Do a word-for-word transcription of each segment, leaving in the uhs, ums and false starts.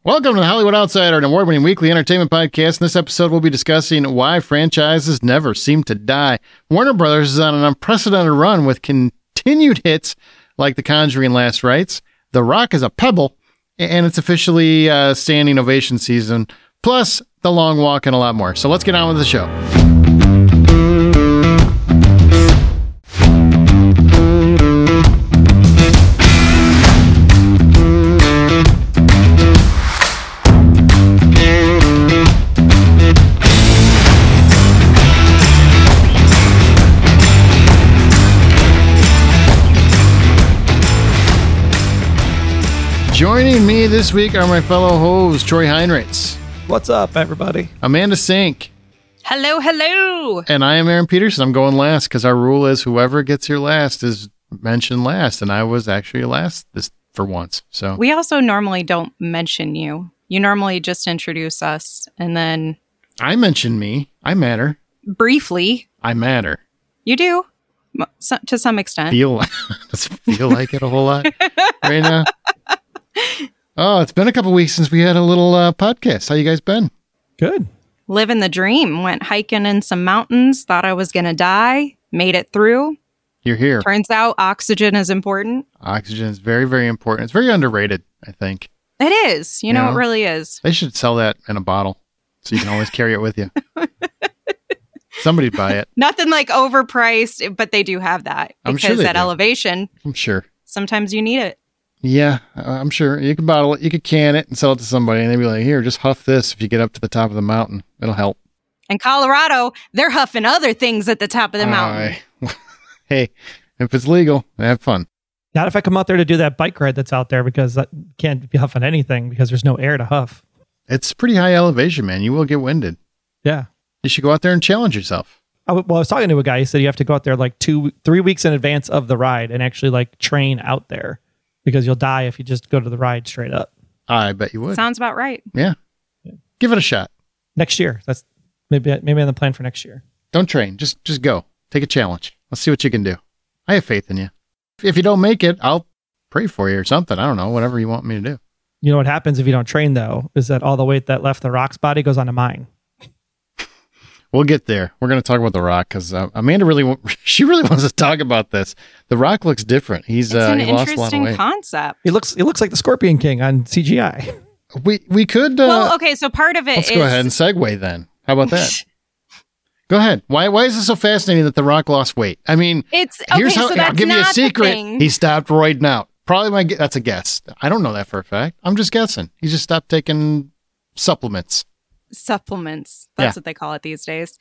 Welcome to the Hollywood Outsider, an award-winning weekly entertainment podcast. In this episode, we'll be discussing why franchises never seem to die. Warner Brothers is on an unprecedented run with continued hits like The Conjuring: Last Rites, The Rock is a Pebble, and it's officially uh, standing ovation season, plus The Long Walk and a lot more. So let's get on with the show. Joining me this week are my fellow hosts, Troy Heinrichs. What's up, everybody? Amanda Sink. Hello, hello. And I am Aaron Peterson. I'm going last because our rule is whoever gets here last is mentioned last. And I was actually last this for once. So we also normally don't mention you. You normally just introduce us and then... I mention me. I matter. Briefly. I matter. You do. So, to some extent. Feel, does it feel like it a whole lot right now? Oh, it's been a couple weeks since we had a little uh, podcast. How you guys been? Good. Living the dream. Went hiking in some mountains. Thought I was going to die. Made it through. You're here. Turns out oxygen is important. Oxygen is very, very important. It's very underrated, I think. It is. You, you know, know, it really is. They should sell that in a bottle so you can always carry it with you. Somebody'd buy it. Nothing like overpriced, but they do have that. I'm because sure they at do. Elevation, I'm sure. Sometimes you need it. Yeah, I'm sure. You can bottle it, you could can it and sell it to somebody, and they'd be like, here, just huff this if you get up to the top of the mountain. It'll help. In Colorado, they're huffing other things at the top of the mountain. Uh, hey, if it's legal, have fun. Not if I come out there to do that bike ride that's out there, because I can't be huffing anything because there's no air to huff. It's pretty high elevation, man. You will get winded. Yeah. You should go out there and challenge yourself. I, well, I was talking to a guy. He said you have to go out there like two, three weeks in advance of the ride and actually like train out there. Because you'll die if you just go to the ride straight up. I bet you would. Sounds about right. Yeah. yeah. Give it a shot. Next year. That's maybe maybe on the plan for next year. Don't train. Just just go. Take a challenge. Let's see what you can do. I have faith in you. If you don't make it, I'll pray for you or something. I don't know. Whatever you want me to do. You know what happens if you don't train, though, is that all the weight that left the Rock's body goes onto mine. We'll get there. We're going to talk about The Rock because uh, Amanda really, she really wants to talk about this. The Rock looks different. He's it's uh, an he lost a lot of interesting weight. concept. He looks, he looks like the Scorpion King on C G I. We we could. Uh, well, okay. So part of it let's is. go ahead and segue then. How about that? Go ahead. Why why is it so fascinating that The Rock lost weight? I mean, it's okay, here's how so that's I'll give you a not the secret. thing. He stopped roiding out. Probably my gu- that's a guess. I don't know that for a fact. I'm just guessing. He just stopped taking supplements. Supplements. That's Yeah. what they call it these days.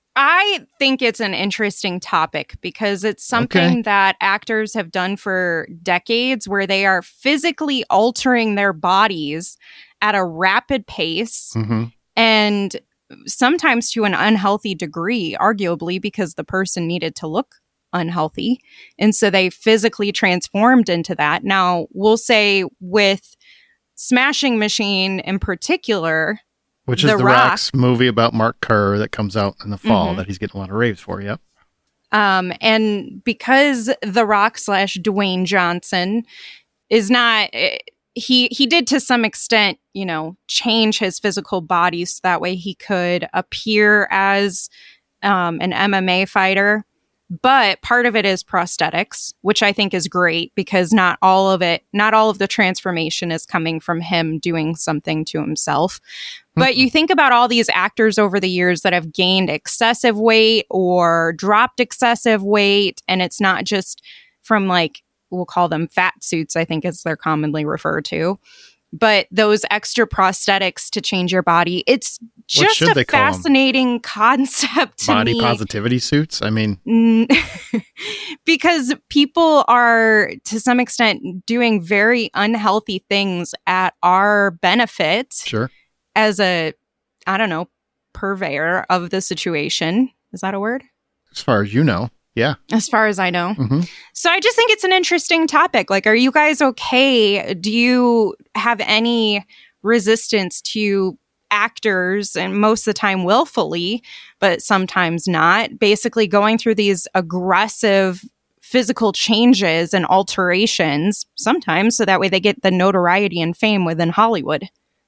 I think it's an interesting topic because it's something Okay. that actors have done for decades where they are physically altering their bodies at a rapid pace Mm-hmm. and sometimes to an unhealthy degree, arguably because the person needed to look unhealthy. And so they physically transformed into that. Now, we'll say with Smashing Machine in particular, Which is The The Rock. Rock's movie about Mark Kerr that comes out in the fall Mhm. that he's getting a lot of raves for. Yep. Um, and because The Rock slash Dwayne Johnson is not, eh, he he did to some extent, you know, change his physical body so that way he could appear as um, an M M A fighter. But part of it is prosthetics, which I think is great because not all of it, not all of the transformation is coming from him doing something to himself. But you think about all these actors over the years that have gained excessive weight or dropped excessive weight. And it's not just from like, we'll call them fat suits, I think as they're commonly referred to. But those extra prosthetics to change your body, it's just should a they call 'em? fascinating concept to Body me. positivity suits. I mean, Mm, because people are to some extent doing very unhealthy things at our benefit sure. as a, I don't know, purveyor of the situation. Is that a word? As far as you know. Yeah. As far as I know. Mm-hmm. So I just think it's an interesting topic. Like, are you guys okay? Do you have any resistance to actors, and most of the time willfully, but sometimes not, basically going through these aggressive physical changes and alterations sometimes so that way they get the notoriety and fame within Hollywood?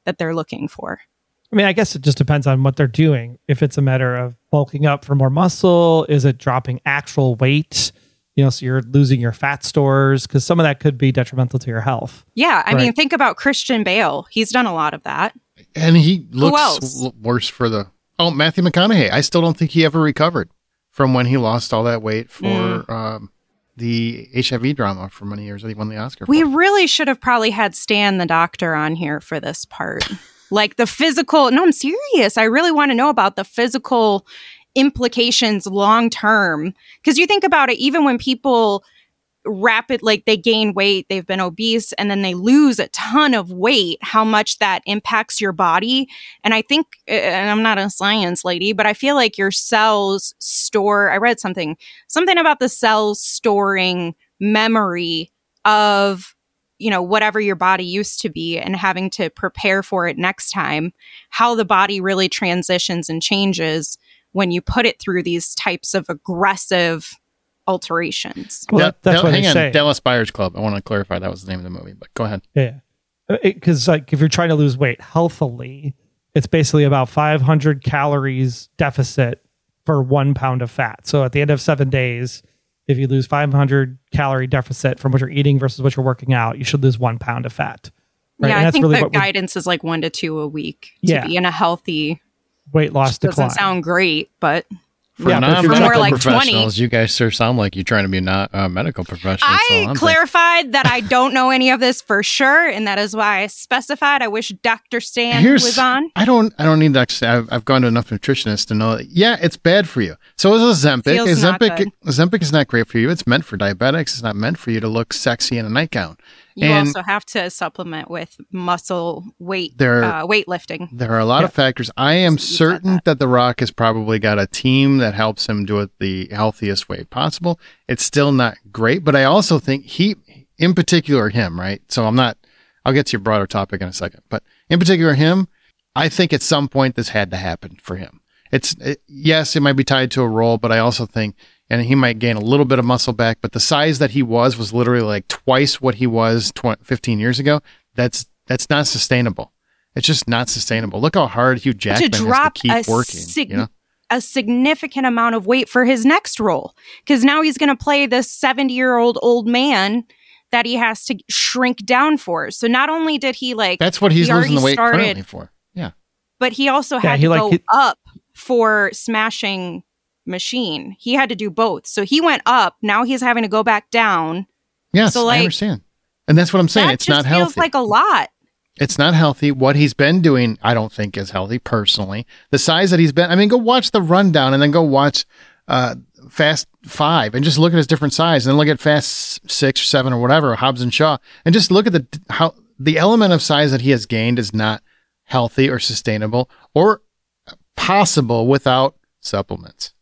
that they're looking for. I mean, I guess it just depends on what they're doing. If it's a matter of bulking up for more muscle, is it dropping actual weight? You know, so you're losing your fat stores, because some of that could be detrimental to your health. Yeah, I Right. mean, think about Christian Bale. He's done a lot of that. And he looks else? l- worse for the... Oh, Matthew McConaughey. I still don't think he ever recovered from when he lost all that weight for Mm. um, the H I V drama for many years that he won the Oscar We for. really should have probably had Stan the doctor on here for this part. Like the physical, no, I'm serious. I really want to know about the physical implications long term. Because you think about it, even when people rapid, like they gain weight, they've been obese, and then they lose a ton of weight, how much that impacts your body. And I think, and I'm not a science lady, but I feel like your cells store, I read something, something about the cells storing memory of, you know, whatever your body used to be and having to prepare for it next time, how the body really transitions and changes when you put it through these types of aggressive alterations. Well, Da- that, that's Da- what hang they on, say. Dallas Buyers Club. I want to clarify that was the name of the movie, but go ahead. Yeah. Because like if you're trying to lose weight healthily, it's basically about five hundred calories deficit for one pound of fat. So at the end of seven days, if you lose five hundred calorie deficit from what you're eating versus what you're working out, you should lose one pound of fat. Right? Yeah, And I that's think really the what we're- guidance is like one to two a week to Yeah. be in a healthy. weight loss Doesn't decline. sound great, but For Yeah, but if you're non-medical more like twenty. professionals, you guys sure sound like you're trying to be not uh, medical professionals. so I I'm clarified that I don't know any of this for sure, and that is why I specified. I wish Doctor Stan Here's, was on. I don't. I don't need to. I've, I've gone to enough nutritionists to know that. Yeah, it's bad for you. So is Ozempic. Feels not Ozempic. good. Ozempic is not great for you. It's meant for diabetics. It's not meant for you to look sexy in a nightgown. You and also have to supplement with muscle weight, There- uh, weightlifting. There are a lot Yeah. of factors. I am You said certain that. that The Rock has probably got a team that helps him do it the healthiest way possible. It's still not great, but I also think he, in particular, him, right? So I'm not. I'll get to your broader topic in a second, but in particular, him. I think at some point this had to happen for him. It's it, yes, it might be tied to a role, but I also think, and he might gain a little bit of muscle back, but the size that he was was literally like twice what he was twenty, fifteen years ago. That's that's not sustainable. It's just not sustainable. Look how hard Hugh Jackman to drop has to keep a, working. sig- you know? a significant amount of weight for his next role, because now he's going to play this seventy-year-old old man that he has to shrink down for. So not only did he like, That's what he's he losing the already weight started- currently for. Yeah. but he also Yeah, had he, to like, go he- up for Smashing Machine. He had to do both. So he went up. Now he's having to go back down. Yes, So, I like, understand. And that's what I'm saying. that It's just not feels healthy. like a lot. It's not healthy. What he's been doing, I don't think is healthy personally. The size that he's been, I mean, go watch the rundown and then go watch uh, Fast Five and just look at his different size, and then look at Fast Six or Seven or whatever, Hobbs and Shaw, and just look at the how the element of size that he has gained is not healthy or sustainable or possible without supplements.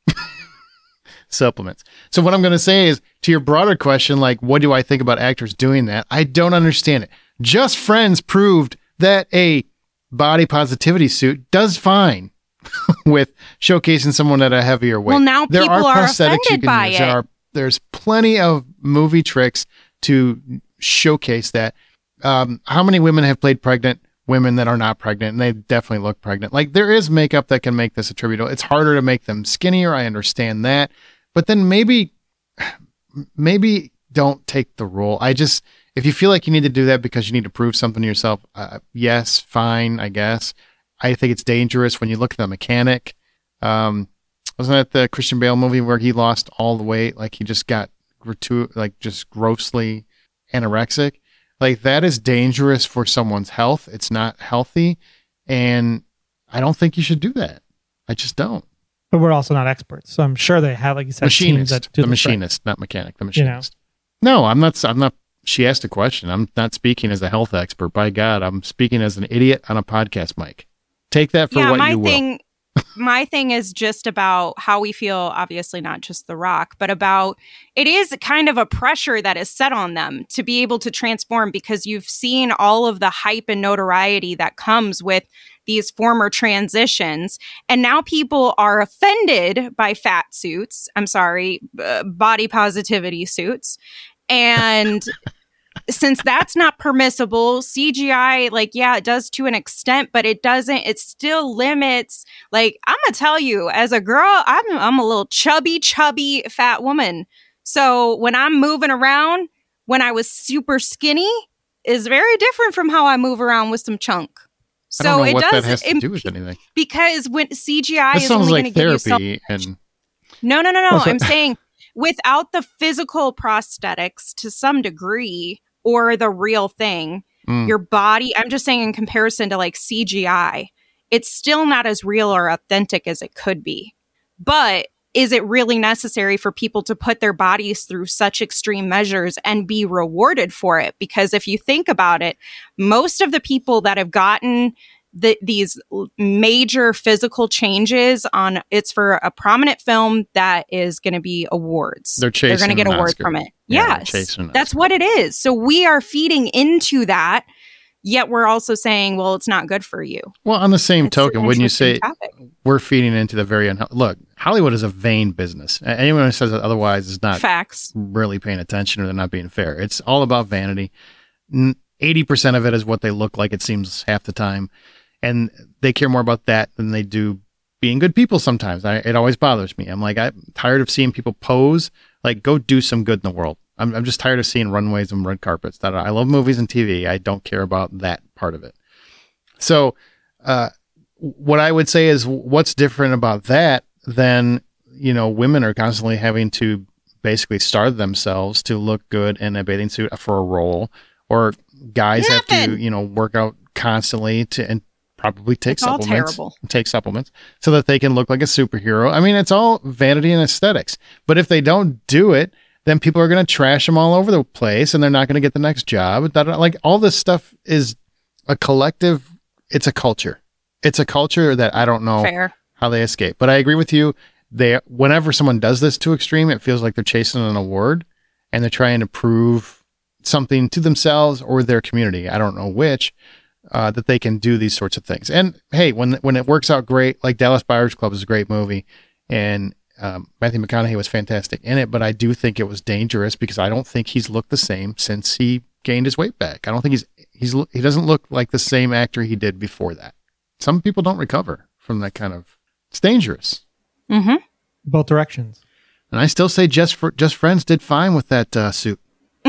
Supplements. So what I'm going to say is, to your broader question, like, what do I think about actors doing that? I don't understand it. Just Friends proved that a body positivity suit does fine with showcasing someone at a heavier weight. Well, now people are offended by There it. are, there's plenty of movie tricks to showcase that. Um, how many women have played pregnant women that are not pregnant, and they definitely look pregnant? Like, there is makeup that can make this attributable. It's harder to make them skinnier. I understand that. But then maybe, maybe don't take the role. I just, if you feel like you need to do that because you need to prove something to yourself, uh, yes, fine, I guess. I think it's dangerous when you look at the mechanic. Um, wasn't that the Christian Bale movie where he lost all the weight? Like, he just got gratu- like just grossly anorexic. Like, that is dangerous for someone's health. It's not healthy. And I don't think you should do that. I just don't. But we're also not experts, so I'm sure they have, like you said, teams Machinist, that do the the machinist, not mechanic, the You know. machinist. No, I'm not. I'm not. She asked a question. I'm not speaking as a health expert. By God, I'm speaking as an idiot on a podcast mic. Take that for yeah, what my you will. thing my thing is just about how we feel, obviously not just The Rock, but about it is kind of a pressure that is set on them to be able to transform, because you've seen all of the hype and notoriety that comes with these former transitions. And now people are offended by fat suits. I'm sorry, uh, body positivity suits. And since that's not permissible, C G I, like, yeah, it does to an extent, but it doesn't, it still limits. Like, I'm gonna tell you, as a girl, I'm I'm a little chubby, chubby, fat woman. So when I'm moving around, when I was super skinny, is very different from how I move around with some chunk. So I don't know it what does that has to imp- do with anything. Because when C G I This is sounds only like going to give you therapy, self- and no, no, no, no. Oh, so- I'm saying without the physical prosthetics to some degree or the real thing, mm, your body, I'm just saying in comparison to like C G I, it's still not as real or authentic as it could be. But is it really necessary for people to put their bodies through such extreme measures and be rewarded for it? Because if you think about it, most of the people that have gotten the, these major physical changes on, it's for a prominent film that is going to be awards. They're chasing They're going to get an awards Oscar. from it. Yeah, they're Yes, chasing an that's Oscar. what it is. So we are feeding into that. Yet we're also saying, well, it's not good for you. well, on the same It's an token, wouldn't you interesting say topic. we're feeding into the very unhealthy? Look, Hollywood is a vain business. A- Anyone who says otherwise is not Facts. really paying attention, or they're not being fair. It's all about vanity. N- eighty percent of it is what they look like, it seems, half the time. And they care more about that than they do being good people sometimes. I, it always bothers me. I'm like, I'm tired of seeing people pose. Like, go do some good in the world. I'm, I'm just tired of seeing runways and red carpets. That I love movies and T V. I don't care about that part of it. So, uh, what I would say is, what's different about that than, you know, women are constantly having to basically starve themselves to look good in a bathing suit for a role, or guys have to, Nothing. you know, work out constantly to and probably take It's all supplements, terrible. take supplements so that they can look like a superhero. I mean, it's all vanity and aesthetics. But if they don't do it, then people are going to trash them all over the place, and they're not going to get the next job. That, like, all this stuff is a collective. It's a culture. It's a culture that I don't know Fair. how they escape. But I agree with you. They, whenever someone does this to extreme, it feels like they're chasing an award, and they're trying to prove something to themselves or their community. I don't know which, uh, that they can do these sorts of things. And hey, when when it works out great, like Dallas Buyers Club is a great movie, and um, Matthew McConaughey was fantastic in it. But I do think it was dangerous because I don't think he's looked the same since he gained his weight back. I don't think he's he's he doesn't look like the same actor he did before that. Some people don't recover from that kind of. It's dangerous. Mm-hmm. Both directions. And I still say Just for Just Friends did fine with that uh, suit.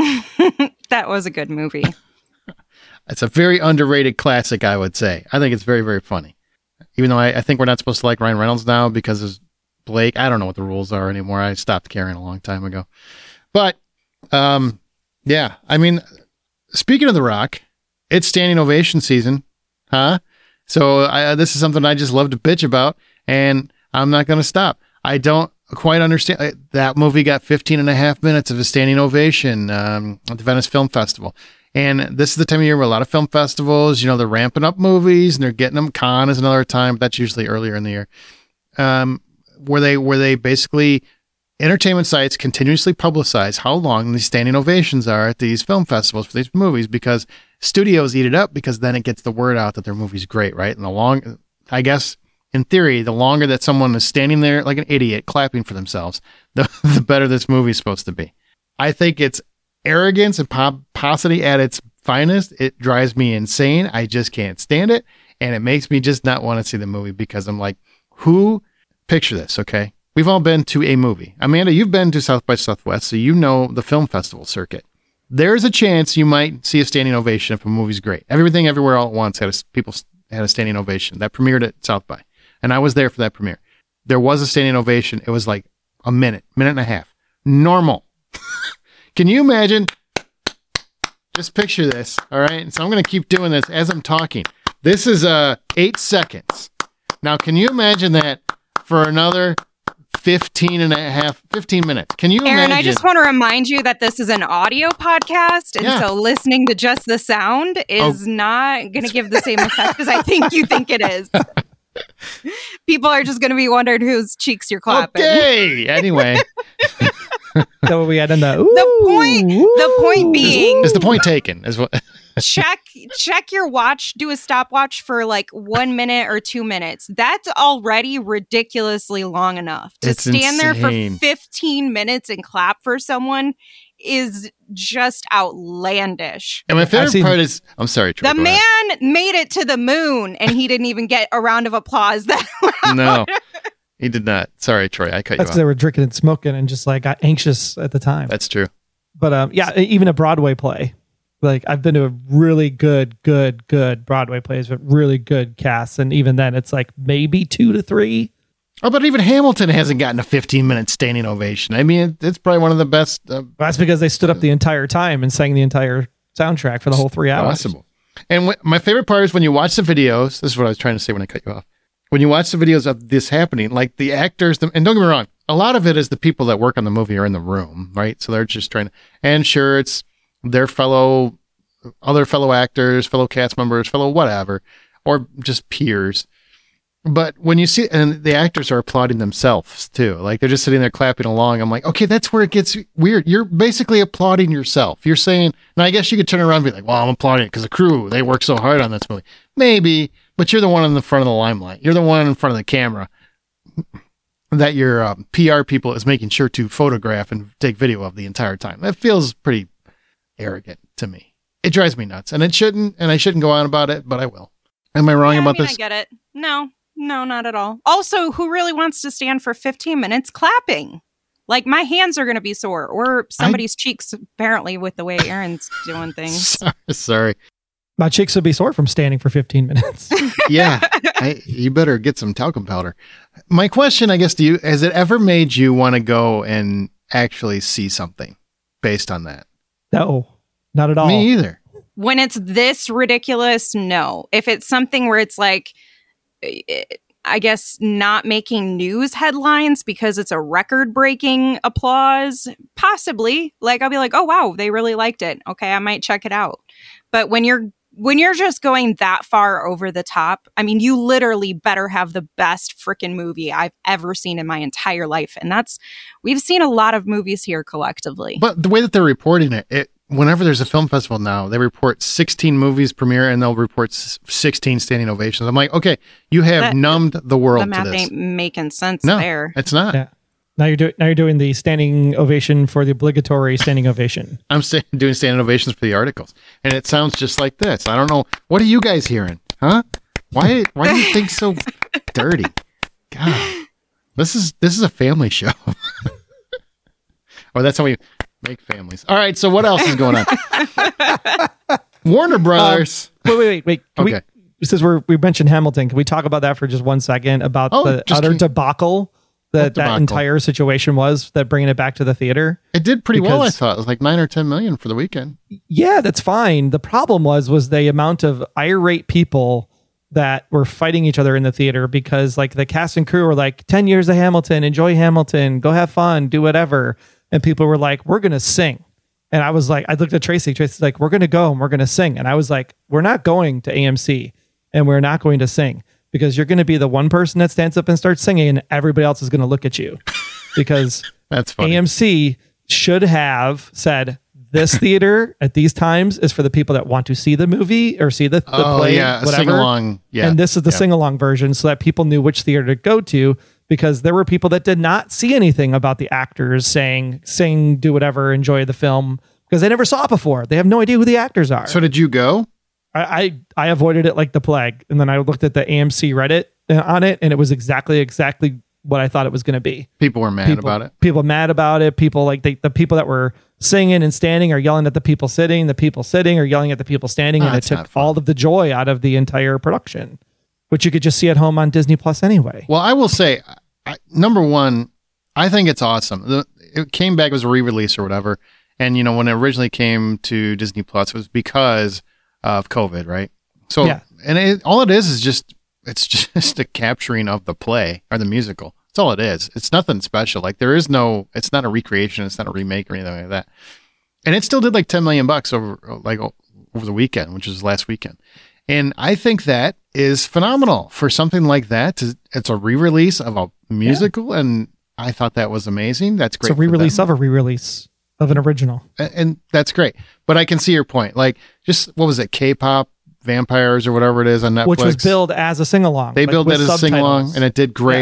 That was a good movie. It's a very underrated classic, I would say. I think it's very, very funny. Even though I, I think we're not supposed to like Ryan Reynolds now because of Blake. I don't know what the rules are anymore. I stopped caring a long time ago. But, um, yeah, I mean, speaking of The Rock, it's standing ovation season, huh? So I, this is something I just love to bitch about, and I'm not going to stop. I don't quite understand. That movie got fifteen and a half minutes of a standing ovation um, at the Venice Film Festival. And this is the time of year where a lot of film festivals, you know, they're ramping up movies and they're getting them. Cannes is another time, but that's usually earlier in the year. Um, where they where they basically, entertainment sites continuously publicize how long these standing ovations are at these film festivals for these movies, because studios eat it up, because then it gets the word out that their movie's great, right? And the long, I guess, in theory, the longer that someone is standing there like an idiot clapping for themselves, the, the better this movie's supposed to be. I think it's arrogance and pomposity at its finest. It drives me insane. I just can't stand it. And it makes me just not want to see the movie, because I'm like, who, picture this, okay? We've all been to a movie. Amanda, you've been to South by Southwest, so you know the film festival circuit. There's a chance you might see a standing ovation if a movie's great. Everything Everywhere All at Once had a, people had a standing ovation. That premiered at South by. And I was there for that premiere. There was a standing ovation. It was like a minute, minute and a half. Normal. Can you imagine? Just picture this, all right? So I'm going to keep doing this as I'm talking. This is uh, eight seconds. Now, can you imagine that for another fifteen and a half, fifteen minutes? Can you Aaron, imagine? I just want to remind you that this is an audio podcast, and Yeah. so listening to just the sound is Oh. not going to give the same effect as I think you think it is. People are just going to be wondering whose cheeks you're clapping. Okay. Anyway, That what we had in the ooh, The point, the point ooh. being, is the point taken? Is what? check check your watch, do a stopwatch for like one minute or two minutes. That's already ridiculously long enough. To It's stand there insane. for fifteen minutes and clap for someone is just outlandish. And my favorite seen- part is, I'm sorry, Troy, The go ahead. man made it to the moon, and he didn't even get a round of applause that round. No, he did not. Sorry, Troy, I cut That's you because off. they were drinking and smoking and just like got anxious at the time. That's true. But um, yeah, even a Broadway play. Like I've been to a really good, good, good Broadway plays with really good casts, and even then, it's like maybe two to three. Oh, but even Hamilton hasn't gotten a fifteen minute standing ovation. I mean, it, it's probably one of the best. Uh, That's because they stood up the entire time and sang the entire soundtrack for the whole three hours. possible. And wh- my favorite part is when you watch the videos. This is what I was trying to say when I cut you off. When you watch the videos of this happening, like the actors, the, and don't get me wrong, a lot of it is the people that work on the movie are in the room, right? So they're just trying to, and sure, it's their fellow, other fellow actors, fellow cast members, fellow whatever, or just peers. But when you see, and the actors are applauding themselves too, like they're just sitting there clapping along. I'm like, okay, that's where it gets weird. You're basically applauding yourself. You're saying, and I guess you could turn around and be like, well, I'm applauding it because the crew, they work so hard on this movie. Maybe, but you're the one in the front of the limelight. You're the one in front of the camera that your um, P R people is making sure to photograph and take video of the entire time. That feels pretty arrogant to me. It drives me nuts, and it shouldn't, and I shouldn't go on about it, but I will. Am I wrong Yeah, about I mean, this? I get it. No, no, not at all. Also, who really wants to stand for fifteen minutes clapping? Like, my hands are going to be sore, or somebody's cheeks, apparently, with the way Aaron's doing things. Sorry. sorry. My cheeks would be sore from standing for fifteen minutes. Yeah, I, you better get some talcum powder. My question, I guess, to you, has it ever made you want to go and actually see something based on that? No, not at all. Me either. When it's this ridiculous, no. If it's something where it's like, I guess, not making news headlines because it's a record-breaking applause, possibly. Like, I'll be like, oh, wow, they really liked it. Okay, I might check it out. But when you're when you're just going that far over the top, I mean, you literally better have the best freaking movie I've ever seen in my entire life. And that's, we've seen a lot of movies here collectively. But the way that they're reporting it, it whenever there's a film festival now, they report sixteen movies premiere and they'll report sixteen standing ovations. I'm like, okay, you have That- numbed the world the math to this. ain't making sense No, there. it's not. Yeah. Now you're doing now you're doing the standing ovation for the obligatory standing ovation. I'm sta- doing standing ovations for the articles, and it sounds just like this. I don't know. What are you guys hearing? Huh? Why? Why do you think so dirty? God, this is this is a family show. Or that's how we make families. All right. So what else is going on? Warner Brothers. Wait, wait, wait, wait. Can Okay. we, since we're we mentioned Hamilton, can we talk about that for just one second about Oh, the just utter keep- debacle that What that debacle? entire situation was, that bringing it back to the theater? It did pretty well, I Because- thought. It was like nine or ten million for the weekend. Yeah, that's fine. The problem was was the amount of irate people that were fighting each other in the theater, because like the cast and crew were like, ten years of Hamilton, enjoy Hamilton, go have fun, do whatever. And people were like, we're going to sing. And I was like, I looked at Tracy, Tracy's like, we're going to go and we're going to sing. And I was like, we're not going to A M C and we're not going to sing, because you're going to be the one person that stands up and starts singing and everybody else is going to look at you. Because That's funny. A M C should have said, this theater at these times is for the people that want to see the movie or see the, the oh, play, yeah. A whatever. sing along. Yeah. And this is the yeah. sing along version, so that people knew which theater to go to, because there were people that did not see anything about the actors saying, sing, do whatever, enjoy the film, because they never saw it before. They have no idea who the actors are. So did you go? I, I, I avoided it like the plague. And then I looked at the A M C Reddit on it, and it was exactly, exactly what I thought it was going to be. People were mad People, about it. people mad about it. People like they, the people that were singing and standing are yelling at the people sitting. The people sitting are yelling at the people standing. Oh, and it that's took not fun. all of the joy out of the entire production, which you could just see at home on Disney Plus anyway. Well, I will say, I, number one, I think it's awesome. The, it came back as a re-release or whatever. And, you know, when it originally came to Disney Plus, it was because of COVID, right? So, Yeah. and it, all it is is just, it's just a capturing of the play or the musical. That's all it is. It's nothing special. Like, there is no, it's not a recreation. It's not a remake or anything like that. And it still did like ten million bucks over, like, over the weekend, which was last weekend. And I think that is phenomenal for something like that. It's a re-release of a musical. Yeah. And I thought that was amazing. That's great. It's a re-release of a re-release of an original. And, and that's great. But I can see your point. Like, just, what was it? K-pop vampires or whatever it is on Netflix. Which was billed as a sing-along. They like, billed with that as a sing-along, subtitles. and it did great.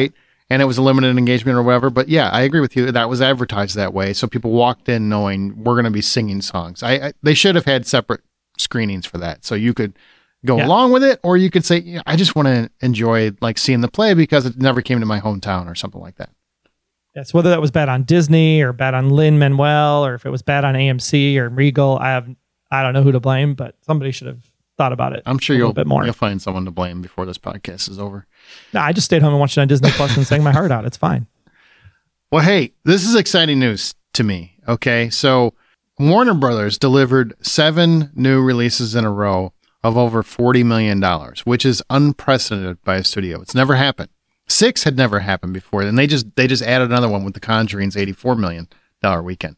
and it was a limited engagement or whatever. But yeah, I agree with you. That was advertised that way. So people walked in knowing we're going to be singing songs. I, I They should have had separate screenings for that. So you could go yeah. along with it, or you could say, yeah, I just want to enjoy like seeing the play because it never came to my hometown or something like that. Yes, whether that was bad on Disney or bad on Lin-Manuel, or if it was bad on A M C or Regal, I have I don't know who to blame, but somebody should have thought about it. I'm sure a you'll bit more. You'll find someone to blame before this podcast is over. No, I just stayed home and watched it on Disney Plus and sang my heart out. It's fine. Well, hey, this is exciting news to me. Okay, so Warner Brothers delivered seven new releases in a row of over forty million dollars, which is unprecedented by a studio. It's never happened. Six had never happened before, and they just they just added another one with The Conjuring's eighty-four million dollars weekend.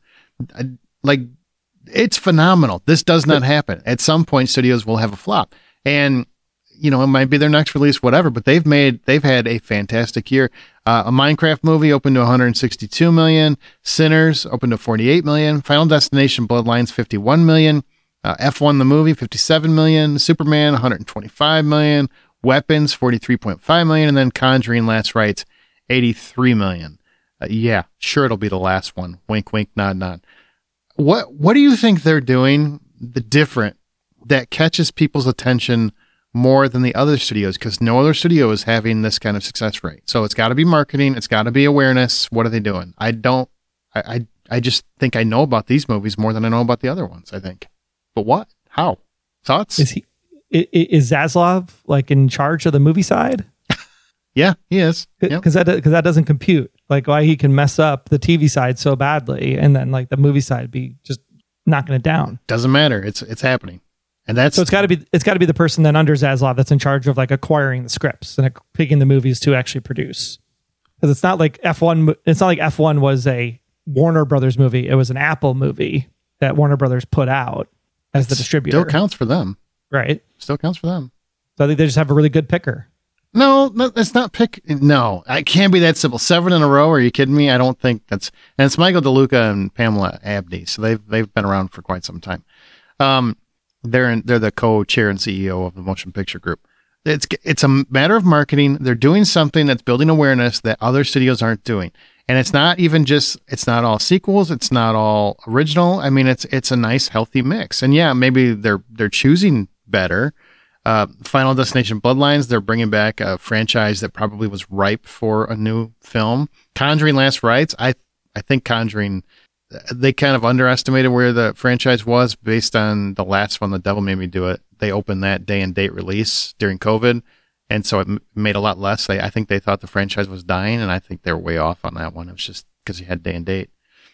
Like, it's phenomenal. This does not happen. At some point, studios will have a flop, and you know it might be their next release, whatever. But they've made they've had a fantastic year. Uh, a Minecraft movie opened to one hundred sixty-two million dollars. Sinners opened to forty-eight million dollars. Final Destination: Bloodlines fifty-one million dollars. Uh, F one the movie fifty-seven million dollars. Superman one hundred twenty-five million dollars. Weapons, forty-three point five million dollars, and then Conjuring Last Rites, eighty-three million dollars. Uh, yeah, sure, it'll be the last one. Wink, wink, nod, nod. What What do you think they're doing the different that catches people's attention more than the other studios? Because no other studio is having this kind of success rate. So it's got to be marketing. It's got to be awareness. What are they doing? I don't. I, I I just think I know about these movies more than I know about the other ones. I think, but what? How? Thoughts? Is he? Is Zaslav like in charge of the movie side? Yeah, he is. Because yep. that because that doesn't compute. Like why he can mess up the T V side so badly, and then like the movie side be just knocking it down. Doesn't matter. It's it's happening, and that's so it's got to be it's got to be the person then under Zaslav that's in charge of like acquiring the scripts and picking the movies to actually produce. Because it's not like F one. It's not like F one was a Warner Brothers movie. It was an Apple movie that Warner Brothers put out as the distributor. Still counts for them. Right. Still counts for them. So I think they just have a really good picker. No, no, it's not pick. No, it can't be that simple. Seven in a row. Are you kidding me? I don't think that's, and it's Michael DeLuca and Pamela Abdy. So they've, they've been around for quite some time. Um, they're in, they're the co-chair and C E O of the Motion Picture Group. It's, it's a matter of marketing. They're doing something that's building awareness that other studios aren't doing. And it's not even just, it's not all sequels. It's not all original. I mean, it's, it's a nice, healthy mix. And yeah, maybe they're, they're choosing better. Uh, Final Destination: Bloodlines, they're bringing back a franchise that probably was ripe for a new film. Conjuring Last Rites, I I think Conjuring, they kind of underestimated where the franchise was based on the last one, The Devil Made Me Do It. They opened that day and date release during COVID, and so it m- made a lot less. They, I think they thought the franchise was dying, and I think they were way off on that one. It was just because you had day and date.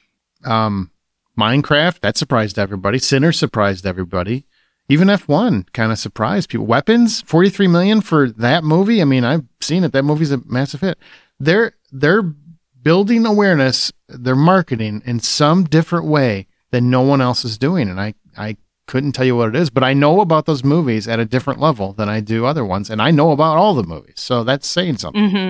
Um, Minecraft, that surprised everybody. Sinners surprised everybody. Even F one kind of surprised people. Weapons, forty-three million dollars for that movie. I mean, I've seen it. That movie's a massive hit. They're they're building awareness, they're marketing in some different way than no one else is doing. And I, I couldn't tell you what it is, but I know about those movies at a different level than I do other ones. And I know about all the movies. So that's saying something. Mm-hmm.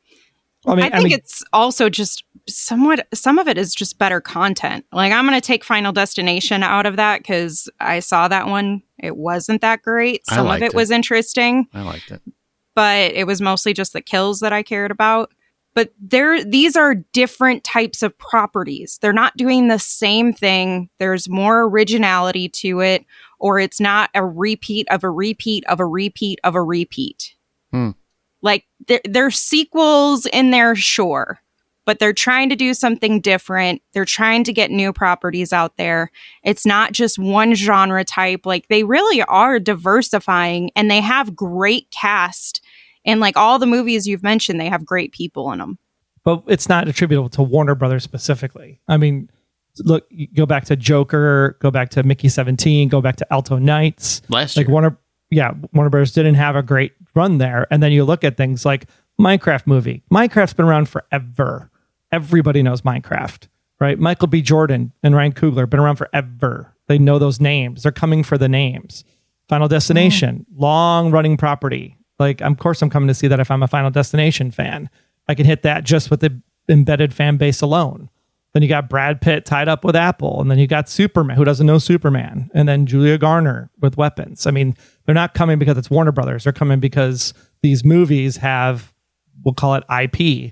I mean, I think I mean, it's also just somewhat, some of it is just better content. Like I'm going to take Final Destination out of that because I saw that one. It wasn't that great. Some of it, it was interesting. I liked it. But it was mostly just the kills that I cared about. But there, these are different types of properties. They're not doing the same thing. There's more originality to it, or it's not a repeat of a repeat of a repeat of a repeat. Hmm. Like there, there's sequels in there, sure, but they're trying to do something different. They're trying to get new properties out there. It's not just one genre type. Like they really are diversifying, and they have great cast. And like all the movies you've mentioned, they have great people in them. But it's not attributable to Warner Brothers specifically. I mean, look, you go back to Joker, go back to Mickey seventeen, go back to Alto Knights. Last year. Like Warner, yeah, Warner Brothers didn't have a great run there. And then you look at things like Minecraft movie. Minecraft's been around forever. Everybody knows Minecraft, right? Michael B. Jordan and Ryan Coogler been around forever. They know those names. They're coming for the names. Final Destination, mm. long running property. Like, of course, I'm coming to see that if I'm a Final Destination fan. I can hit that just with the embedded fan base alone. Then you got Brad Pitt tied up with Apple. And then you got Superman, who doesn't know Superman. And then Julia Garner with Weapons. I mean, they're not coming because it's Warner Brothers. They're coming because these movies have, we'll call it I P,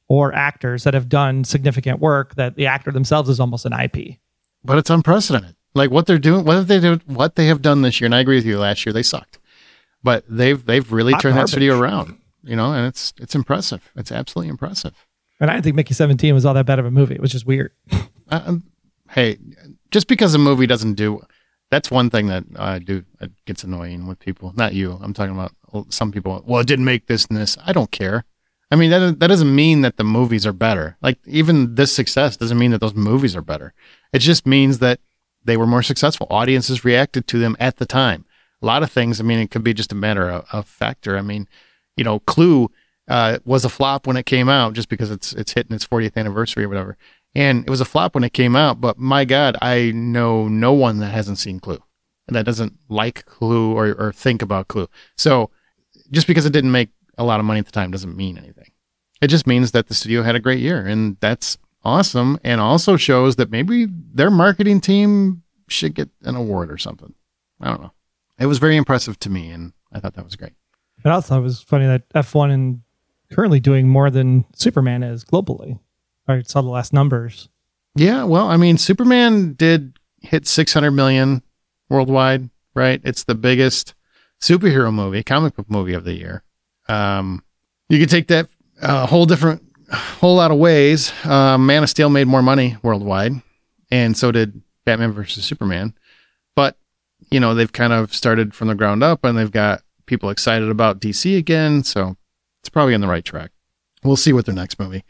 or actors that have done significant work that the actor themselves is almost an I P. But it's unprecedented. Like what they're doing, what have they do, what they have done this year, and I agree with you. Last year they sucked, but they've they've really Hot turned garbage. that studio around. You know, and it's it's impressive. It's absolutely impressive. And I didn't think Mickey seventeen was all that bad of a movie. It was just weird. Uh, hey, just because a movie doesn't do, that's one thing that I do it gets annoying with people. Not you. I'm talking about some people. Well, it didn't make this and this. I don't care. I mean, that that doesn't mean that the movies are better. Like even this success doesn't mean that those movies are better. It just means that they were more successful. Audiences reacted to them at the time. A lot of things. I mean, it could be just a matter of, of factor. I mean, you know, Clue uh, was a flop when it came out, just because it's it's hitting its fortieth anniversary or whatever. And it was a flop when it came out. But my God, I know no one that hasn't seen Clue and that doesn't like Clue or, or think about Clue. So just because it didn't make a lot of money at the time doesn't mean anything. It just means that the studio had a great year, and that's awesome, and also shows that maybe their marketing team should get an award or something. I don't know. It was very impressive to me, and I thought that was great. But I also thought it was funny that F one is currently doing more than Superman is globally. I saw the last numbers. Yeah, well, I mean, Superman did hit six hundred million worldwide, right? It's the biggest superhero movie, comic book movie of the year. Um, you could take that a uh, whole different, whole lot of ways. Uh, Man of Steel made more money worldwide, and so did Batman versus Superman. But, you know, they've kind of started from the ground up, and they've got people excited about D C again, so it's probably on the right track. We'll see what their next movie.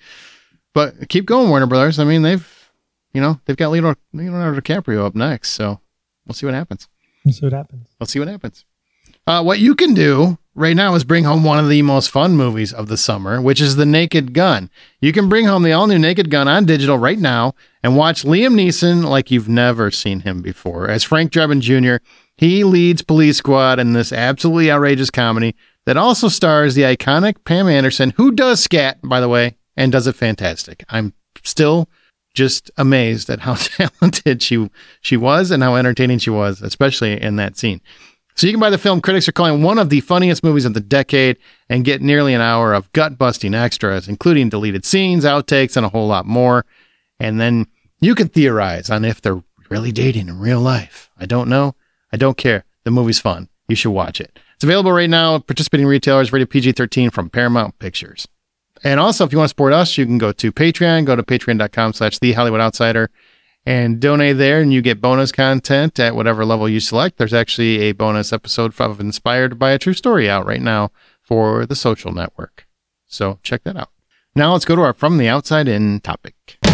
But keep going, Warner Brothers. I mean, they've, you know, they've got Leonardo, Leonardo DiCaprio up next, so we'll see what happens. We'll see what happens. We'll see what happens. Uh, what you can do right now is bring home one of the most fun movies of the summer, which is The Naked Gun. You can bring home the all-new Naked Gun on digital right now and watch Liam Neeson like you've never seen him before. As Frank Drebin Junior, he leads Police Squad in this absolutely outrageous comedy that also stars the iconic Pam Anderson, who does scat, by the way, and does it fantastic. I'm still just amazed at how talented she she was and how entertaining she was, especially in that scene. So you can buy the film critics are calling one of the funniest movies of the decade and get nearly an hour of gut-busting extras, including deleted scenes, outtakes, and a whole lot more. And then you can theorize on if they're really dating in real life. I don't know. I don't care. The movie's fun. You should watch it. It's available right now at participating retailers, rated P G thirteen from Paramount Pictures. And also, if you want to support us, you can go to Patreon, go to patreon.com slash The Hollywood Outsider, and donate there, and you get bonus content at whatever level you select. There's actually a bonus episode of Inspired by a True Story out right now for the Social Network. So check that out. Now let's go to our From the Outside In topic.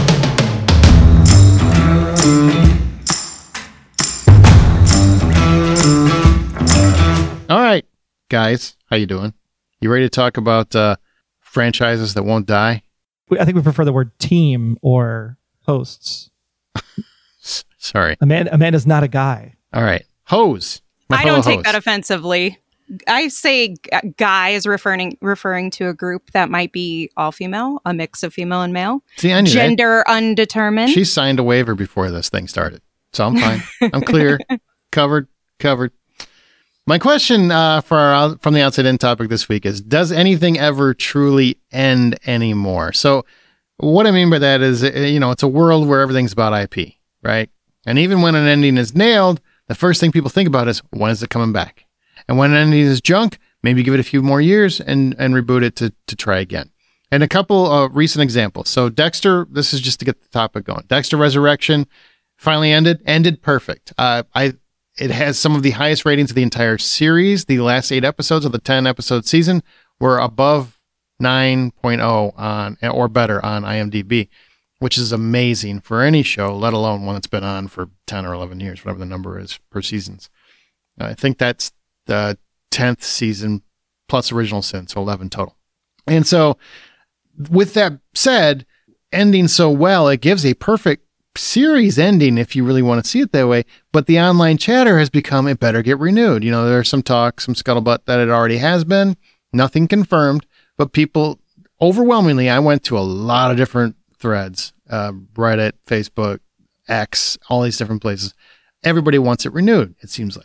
All right, guys, how you doing? You ready to talk about uh, franchises that won't die? I think we prefer the word team or hosts. Sorry. Amanda, Amanda's not a guy. All right. Hose. My I don't take host. that offensively. I say g- guy is referring referring to a group that might be all female, a mix of female and male. See, I knew Gender that. undetermined. She signed a waiver before this thing started. So I'm fine. I'm clear. Covered. Covered. My question uh, for our From the Outside In topic this week is, does anything ever truly end anymore? So what I mean by that is, you know, it's a world where everything's about I P, right? And even when an ending is nailed, the first thing people think about is, when is it coming back? And when an ending is junk, maybe give it a few more years and, and reboot it to, to try again. And a couple of recent examples. So Dexter, this is just to get the topic going. Dexter Resurrection finally ended, ended perfect. Uh, I, it has some of the highest ratings of the entire series. The last eight episodes of the ten episode season were above nine point oh on, or better on IMDb, which is amazing for any show, let alone one that's been on for ten or eleven years, whatever the number is per seasons. I think that's the tenth season plus original sin, so eleven total. And so with that said, ending so well, it gives a perfect series ending if you really want to see it that way. But the online chatter has become, it better get renewed. You know, there's some talk, some scuttlebutt that it already has been, nothing confirmed, but people overwhelmingly, I went to a lot of different threads, uh, Reddit, Facebook, X, all these different places. Everybody wants it renewed, it seems like.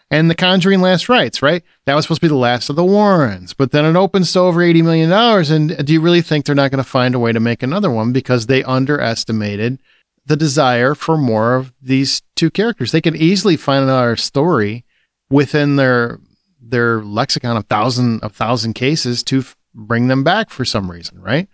And The Conjuring Last Rites, right? That was supposed to be the last of the Warrens, but then it opens to over eighty million dollars. And do you really think they're not going to find a way to make another one because they underestimated the desire for more of these two characters? They could easily find another story within their their lexicon of thousand of thousand cases to f- bring them back for some reason, right?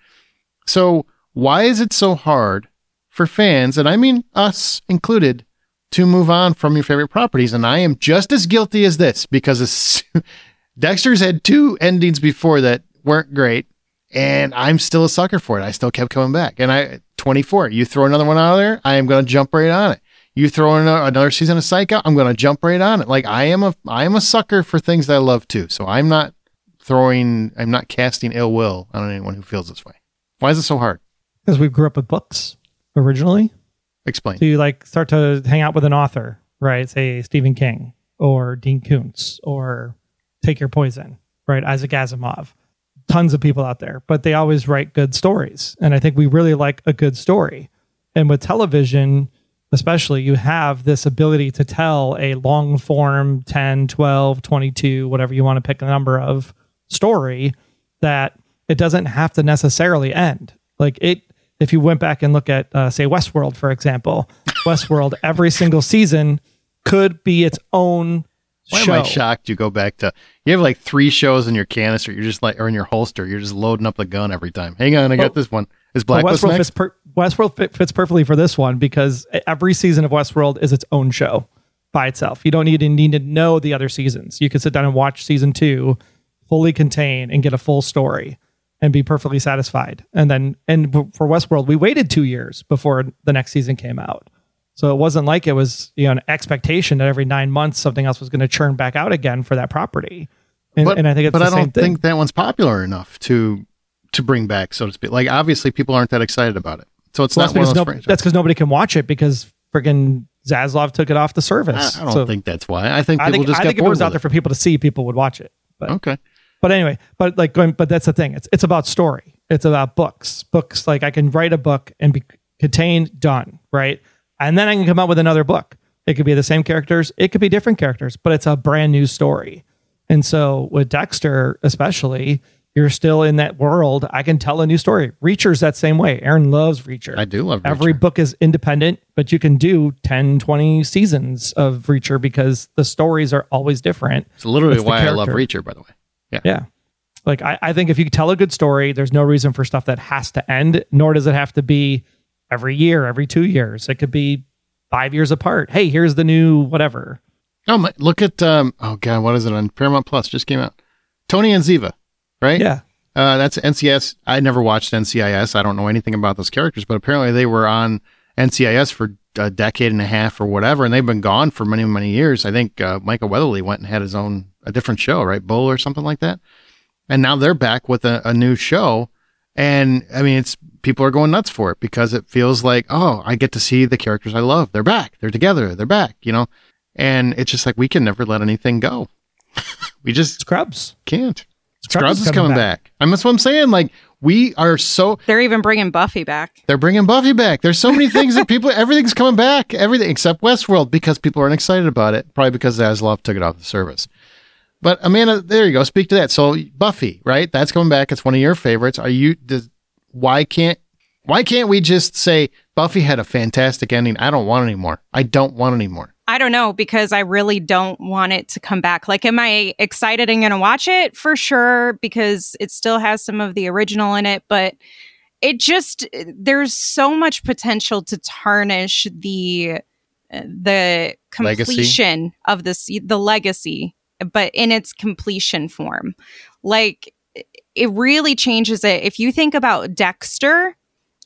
So why is it so hard for fans, and I mean us included, to move on from your favorite properties? And I am just as guilty as this, because it's, Dexter's had two endings before that weren't great, and I'm still a sucker for it. I still kept coming back. And I, twenty-four, you throw another one out of there, I am going to jump right on it. You throw in a, another season of Psycho, I'm going to jump right on it. Like I am a, I am a sucker for things that I love too. So I'm not throwing, I'm not casting ill will on anyone who feels this way. Why is it so hard? Because we grew up with books originally. Explain. So you like start to hang out with an author, right? Say Stephen King or Dean Koontz or Take Your Poison, right? Isaac Asimov. Tons of people out there, but they always write good stories. And I think we really like a good story. And with television, especially, you have this ability to tell a long form ten, twelve, twenty-two, whatever you want to pick a number of story that it doesn't have to necessarily end. Like it, if you went back and look at, uh, say, Westworld, for example, Westworld, every single season could be its own Why show. am I shocked you go back to, you have like three shows in your canister, you're just like, or in your holster, you're just loading up the gun every time. Hang on, I got Oh, this one. Is Well, Blacklist Westworld, next? fits, per- Westworld fit, fits perfectly for this one because every season of Westworld is its own show by itself. You don't need to need to know the other seasons. You can sit down and watch season two, fully contained, and get a full story and be perfectly satisfied. And then, and for Westworld, we waited two years before the next season came out. So it wasn't like it was, you know, an expectation that every nine months something else was going to churn back out again for that property. And, but, and I think it's but the I same don't thing. think that one's popular enough to to bring back, so to speak. Like obviously people aren't that excited about it. So it's Well, not that's one of because those no, franchises. that's because nobody can watch it because friggin' Zaslav took it off the service. I, I don't So think that's why. I think people I think, just I got think if it bored was out with there for people to see, people would watch it. But Okay. but anyway, but like going, but that's the thing. It's it's about story. It's about books. Books, like I can write a book and be contained, done, right? And then I can come out with another book. It could be the same characters, it could be different characters, but it's a brand new story. And so with Dexter, especially, you're still in that world. I can tell a new story. Reacher's that same way. Aaron loves Reacher. I do love Reacher. Every book is independent, but you can do ten, twenty seasons of Reacher because the stories are always different. It's literally It's the why I love character. Reacher, by the way. Yeah. Yeah. Like, I, I think if you tell a good story, there's no reason for stuff that has to end, nor does it have to be every year, every two years. It could be five years apart. Hey, here's the new whatever. Oh my, look at um oh god, what is it on Paramount Plus? Just came out. Tony and Ziva, right? Yeah. Uh, that's N C I S. I never watched N C I S. I don't know anything about those characters, but apparently they were on N C I S for a decade and a half or whatever, and they've been gone for many, many years. I think uh, Michael Weatherly went and had his own, a different show, right? Bull or something like that. And now they're back with a, a new show. And I mean, it's, people are going nuts for it because it feels like, oh, I get to see the characters I love. They're back. They're together. They're back, you know? And it's just like, we can never let anything go. We just Scrubs. can't. Scrubs Scrubs is is coming coming back. I mean, that's what I'm saying. Like, we are so, They're even bringing Buffy back. they're bringing Buffy back. There's so many things that people, everything's coming back, everything except Westworld because people aren't excited about it. Probably because Zaslav took it off the service. But Amanda, there you go. Speak to that. So Buffy, right? That's coming back. It's one of your favorites. Are you, does, why can't, why can't we just say Buffy had a fantastic ending? I don't want any more. I don't want any more. I don't know, because I really don't want it to come back. Like, am I excited and going to watch it? For sure, because it still has some of the original in it, but it just, there's so much potential to tarnish the the completion Legacy? of this, the legacy, but in its completion form. Like, it really changes it. If you think about Dexter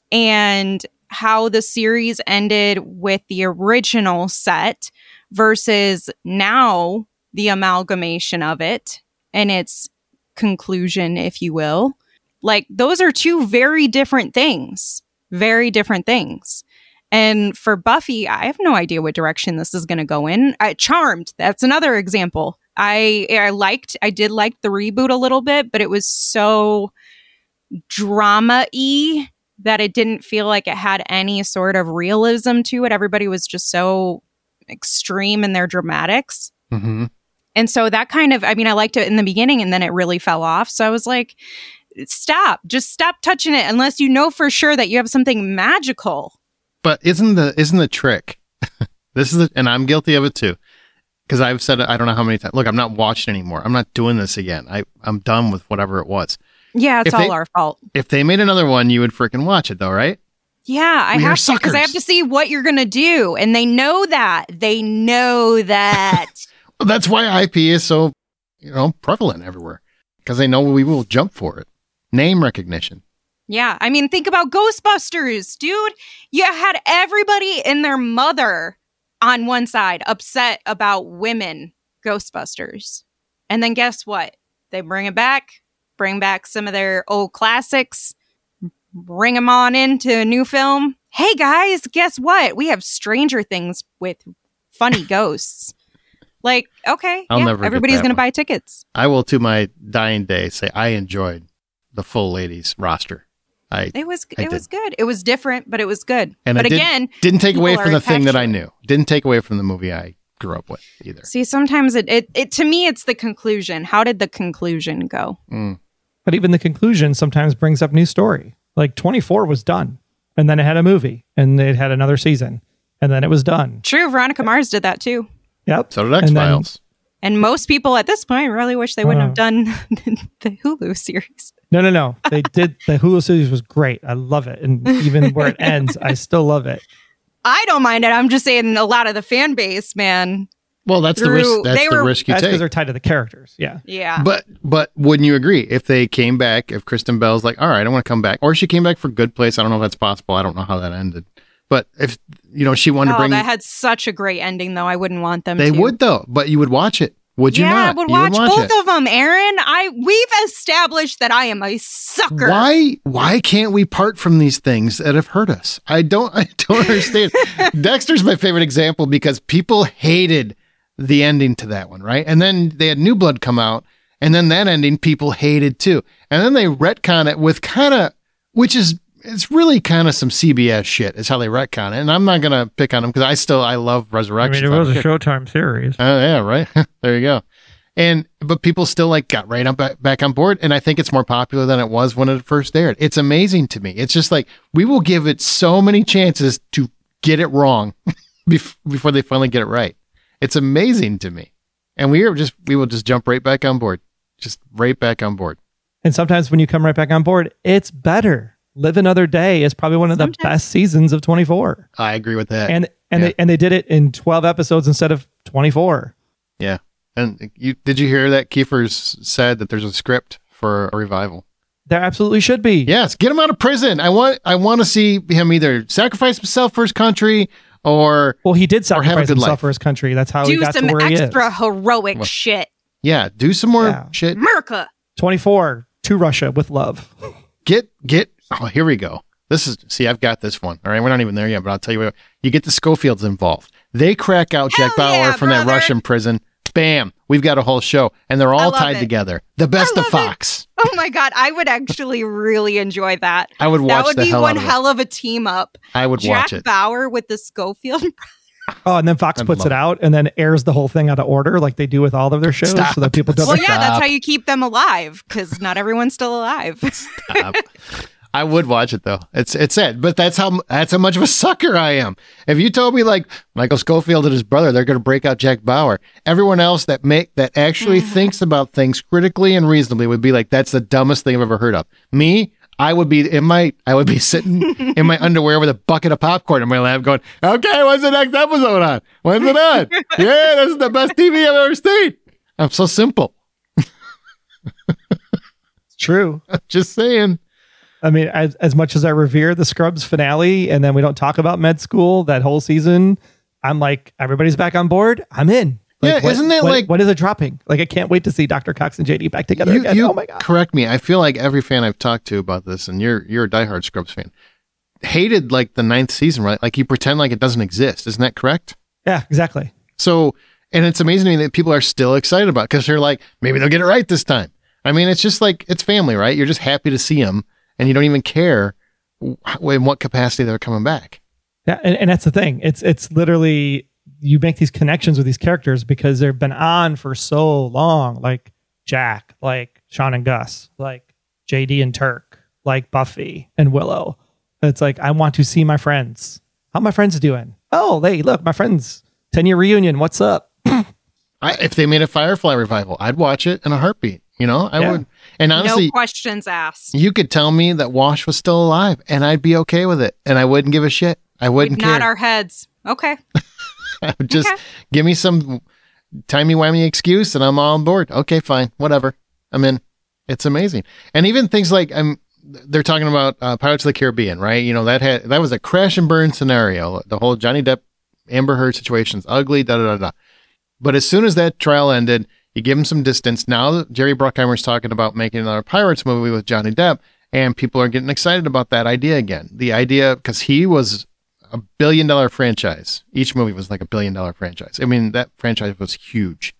and how the series ended with the original set versus now the amalgamation of it and its conclusion, if you will. Like, those are two very different things. Very different things. And for Buffy, I have no idea what direction this is going to go in. I, Charmed, that's another example. I I liked, I did like the reboot a little bit, but it was so drama-y that it didn't feel like it had any sort of realism to it. Everybody was just so extreme in their dramatics. Mm-hmm. And so that kind of, I mean, I liked it in the beginning and then it really fell off. So I was like, stop, just stop touching it unless you know for sure that you have something magical. But isn't the isn't the trick? This is, the, and I'm guilty of it too, because I've said it, I don't know how many times. Look, I'm not watching anymore. I'm not doing this again. I I'm done with whatever it was. Yeah, it's if all they, our fault. If they made another one, you would freaking watch it though, right? Yeah, I we have to because I have to see what you're gonna do, and they know that. They know that. Well, that's why I P is so, you know, prevalent everywhere, because they know we will jump for it. Name recognition. Yeah, I mean, think about Ghostbusters, dude. You had everybody and their mother on one side upset about women Ghostbusters. And then guess what? They bring it back, bring back some of their old classics, bring them on into a new film. Hey, guys, guess what? We have Stranger Things with funny ghosts. Like, okay, I'll yeah, never everybody's going to buy tickets. I will, to my dying day, say I enjoyed the full ladies roster. I It was I it did. was good. It was different, but it was good. And but it did, again, didn't take away people from are the thing that I attached to it. knew. Didn't take away from the movie I grew up with either. See, sometimes it, it, it to me, it's the conclusion. How did the conclusion go? Mm. But even the conclusion sometimes brings up new story. Like twenty-four was done, and then it had a movie, and it had another season, and then it was done. True, Veronica Mars did that too. Yep. So did X And then- Files. And most people at this point really wish they wouldn't Uh. have done the Hulu series. No, no, no. They did. The Hulu series was great. I love it. And even where it ends, I still love it. I don't mind it. I'm just saying a lot of the fan base, man. Well, that's the Drew, risk. That's they the were- risk you That's because take. they're tied to the characters. Yeah. Yeah. But but wouldn't you agree if they came back? If Kristen Bell's like, all right, I want to come back, or she came back for Good Place. I don't know if that's possible. I don't know how that ended. But if you know she wanted oh, to bring, that had such a great ending, though. I wouldn't want them they to. would though. But you would watch it, would you yeah, not? I would You watch, both it. of them, Aaron. I we've established that I am a sucker. Why why can't we part from these things that have hurt us? I don't I don't understand. Dexter's my favorite example because people hated the ending to that one, right? And then they had New Blood come out, and then that ending people hated too. And then they retcon it with kind of, which is it's really kind of some C B S shit is how they retcon it. And I'm not gonna pick on them because I still I love Resurrection. Showtime series. Oh yeah, right. There you go. And but people still like got right up back, back on board, and I think it's more popular than it was when it first aired. It's amazing to me. It's just like we will give it so many chances to get it wrong bef- before they finally get it right. It's amazing to me, and we are just we will just jump right back on board, just right back on board. And sometimes when you come right back on board, it's better. Live Another Day is probably one of Sometimes. the best seasons of twenty-four. I agree with that. And and Yeah. they and they did it in twelve episodes instead of twenty-four. yeah, and you did you hear that Kiefer's said that there's a script for a revival? There absolutely should be. Yes, get him out of prison. I want I want to see him either sacrifice himself for his country or Well, he did Or have a sacrifice good himself life. for his country. That's how he Do got some to where he is. extra heroic Well, shit. yeah, do some more Yeah. shit. America. twenty-four to Russia with love. Get get oh here we go. This is see I've got this one. All right, we're not even there yet, but I'll tell you what. You get the Schofields involved. They crack out Jack Hell Bauer yeah, from that brother. Russian prison. Bam, we've got a whole show, and they're all love tied it. together. The best I of love it. Fox. Oh my god, I would actually really enjoy that. I would watch That would the be hell one out of hell of a team up. it. I would Jack watch it. Bauer with the Schofield. Oh, and then Fox I'd puts love it out and then airs the whole thing out of order like they do with all of their shows Stop. so that people don't Well, yeah, that's Stop. how you keep them alive because not everyone's still alive. Stop. I would watch it though. It's it's sad, but that's how that's how much of a sucker I am. If you told me like Michael Schofield and his brother, they're going to break out Jack Bauer, everyone else that make that actually thinks about things critically and reasonably would be like, that's the dumbest thing I've ever heard of. Me, I would be in my I would be sitting in my underwear with a bucket of popcorn in my lap, going, "Okay, when's the next episode on? When's it on? Yeah, this is the best T V I've ever seen." I'm so simple. It's true. Just saying. I mean, as, as much as I revere the Scrubs finale and then we don't talk about med school that whole season, I'm like, everybody's back on board. I'm in. Like, Yeah, isn't it what- like- when is it dropping? Like, I can't wait to see Doctor Cox and J D back together You, again. you Oh my God. correct me. I feel like every fan I've talked to about this, and you're you're a diehard Scrubs fan, hated like the ninth season, right? Like you pretend like it doesn't exist. Isn't that correct? Yeah, exactly. So, and it's amazing to me that people are still excited about it because they're like, maybe they'll get it right this time. I mean, it's just like it's family, right? You're just happy to see them, and you don't even care w- in what capacity they're coming back. Yeah, and, and that's the thing. It's it's literally you make these connections with these characters because they've been on for so long, like Jack, like Sean and Gus, like J D and Turk, like Buffy and Willow. It's like, I want to see my friends. How my friends doing? Oh, hey, look, my friends, ten year reunion. What's up? I, if they made a Firefly revival, I'd watch it in a heartbeat. You know, I Yeah. would. And honestly, no questions asked. you could tell me that Wash was still alive and I'd be okay with it. And I wouldn't give a shit. I wouldn't We'd care. nod our heads. Okay. I would just Okay. give me some timey-wimey excuse and I'm all on board. Okay, fine. Whatever. I'm in. It's amazing. And even things like, I'm, they're talking about uh, Pirates of the Caribbean, right? You know, that had, that was a crash and burn scenario. The whole Johnny Depp, Amber Heard situation's ugly, da da da da. But as soon as that trial ended, you give him some distance. Now Jerry Bruckheimer's talking about making another Pirates movie with Johnny Depp, and people are getting excited about that idea again. The idea, because he was a billion dollar franchise. Each movie was like a billion dollar franchise. I mean, that franchise was huge.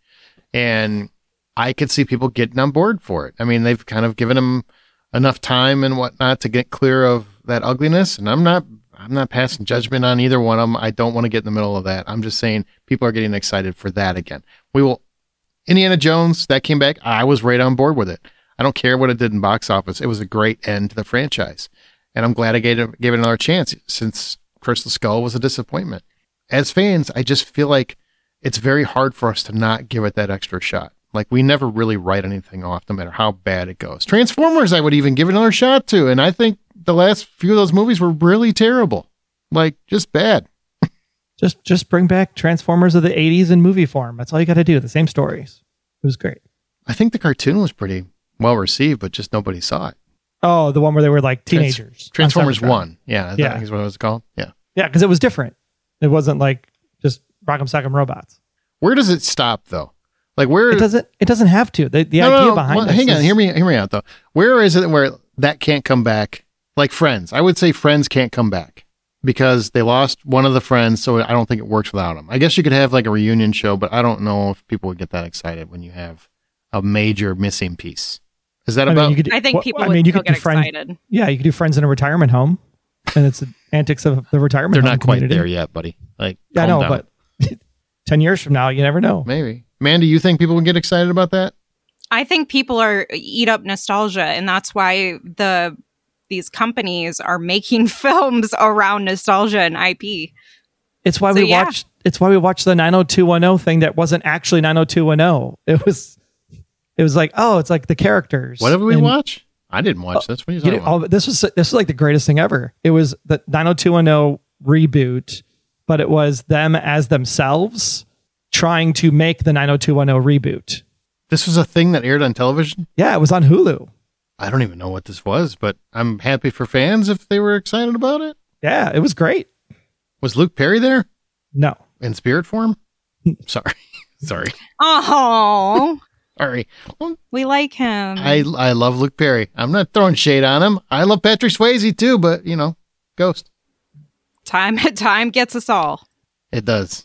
And I could see people getting on board for it. I mean, they've kind of given him enough time and whatnot to get clear of that ugliness. And I'm not, I'm not passing judgment on either one of them. I don't want to get in the middle of that. I'm just saying people are getting excited for that again. We will, Indiana Jones, that came back. I was right on board with it. I don't care what it did in box office. It was a great end to the franchise. And I'm glad I gave it, gave it another chance since Crystal Skull was a disappointment. As fans, I just feel like it's very hard for us to not give it that extra shot. Like, we never really write anything off, no matter how bad it goes. Transformers, I would even give it another shot to. And I think the last few of those movies were really terrible. Like, just bad. Just just bring back Transformers of the eighties in movie form. That's all you got to do. The same stories. It was great. I think the cartoon was pretty well received, but just nobody saw it. Oh, the one where they were like Trans- teenagers. on Transformers Cybertron. one. Yeah, Yeah. I think is what it was called. Yeah. Yeah, because it was different. It wasn't like just Rock'em Sock'em Robots. Where does it stop, though? Like, where... It doesn't. It doesn't have to. The, the No, idea no, no. behind Well, it. hang on, hear me, hear me out though. Where is it where that can't come back? Like Friends, I would say Friends can't come back because they lost one of the friends, so I don't think it works without them. I guess you could have like a reunion show, but I don't know if people would get that excited when you have a major missing piece. Is that I about? mean, you could, I think well, people I would mean, you still could do get friends, excited. Yeah, you could do Friends in a retirement home, and it's the antics of the retirement. They're home not quite community. there yet, buddy. Like, Yeah, I calm know, down. but ten years from now, you never know. Maybe. Man, do you think people would get excited about that? I think people are eat up nostalgia, and that's why the these companies are making films around nostalgia and I P. It's why So, we yeah. watched. It's why we watched the nine oh two one oh thing that wasn't actually nine oh two one oh. It was. It was like, oh, it's like the characters. What did we And watch? I didn't watch this. What are you you talking know, about? all- this was this was like the greatest thing ever. It was the nine oh two one oh reboot, but it was them as themselves trying to make the nine oh two one oh reboot. This was a thing that aired on television? Yeah, it was on Hulu. I don't even know what this was, but I'm happy for fans if they were excited about it. Yeah, it was great. Was Luke Perry there No, in spirit form? Sorry. Sorry. Oh, Sorry. Well, we like him. I I love Luke Perry. I'm not throwing shade on him. I love Patrick Swayze too, but you know, Ghost. time time gets us all. It does.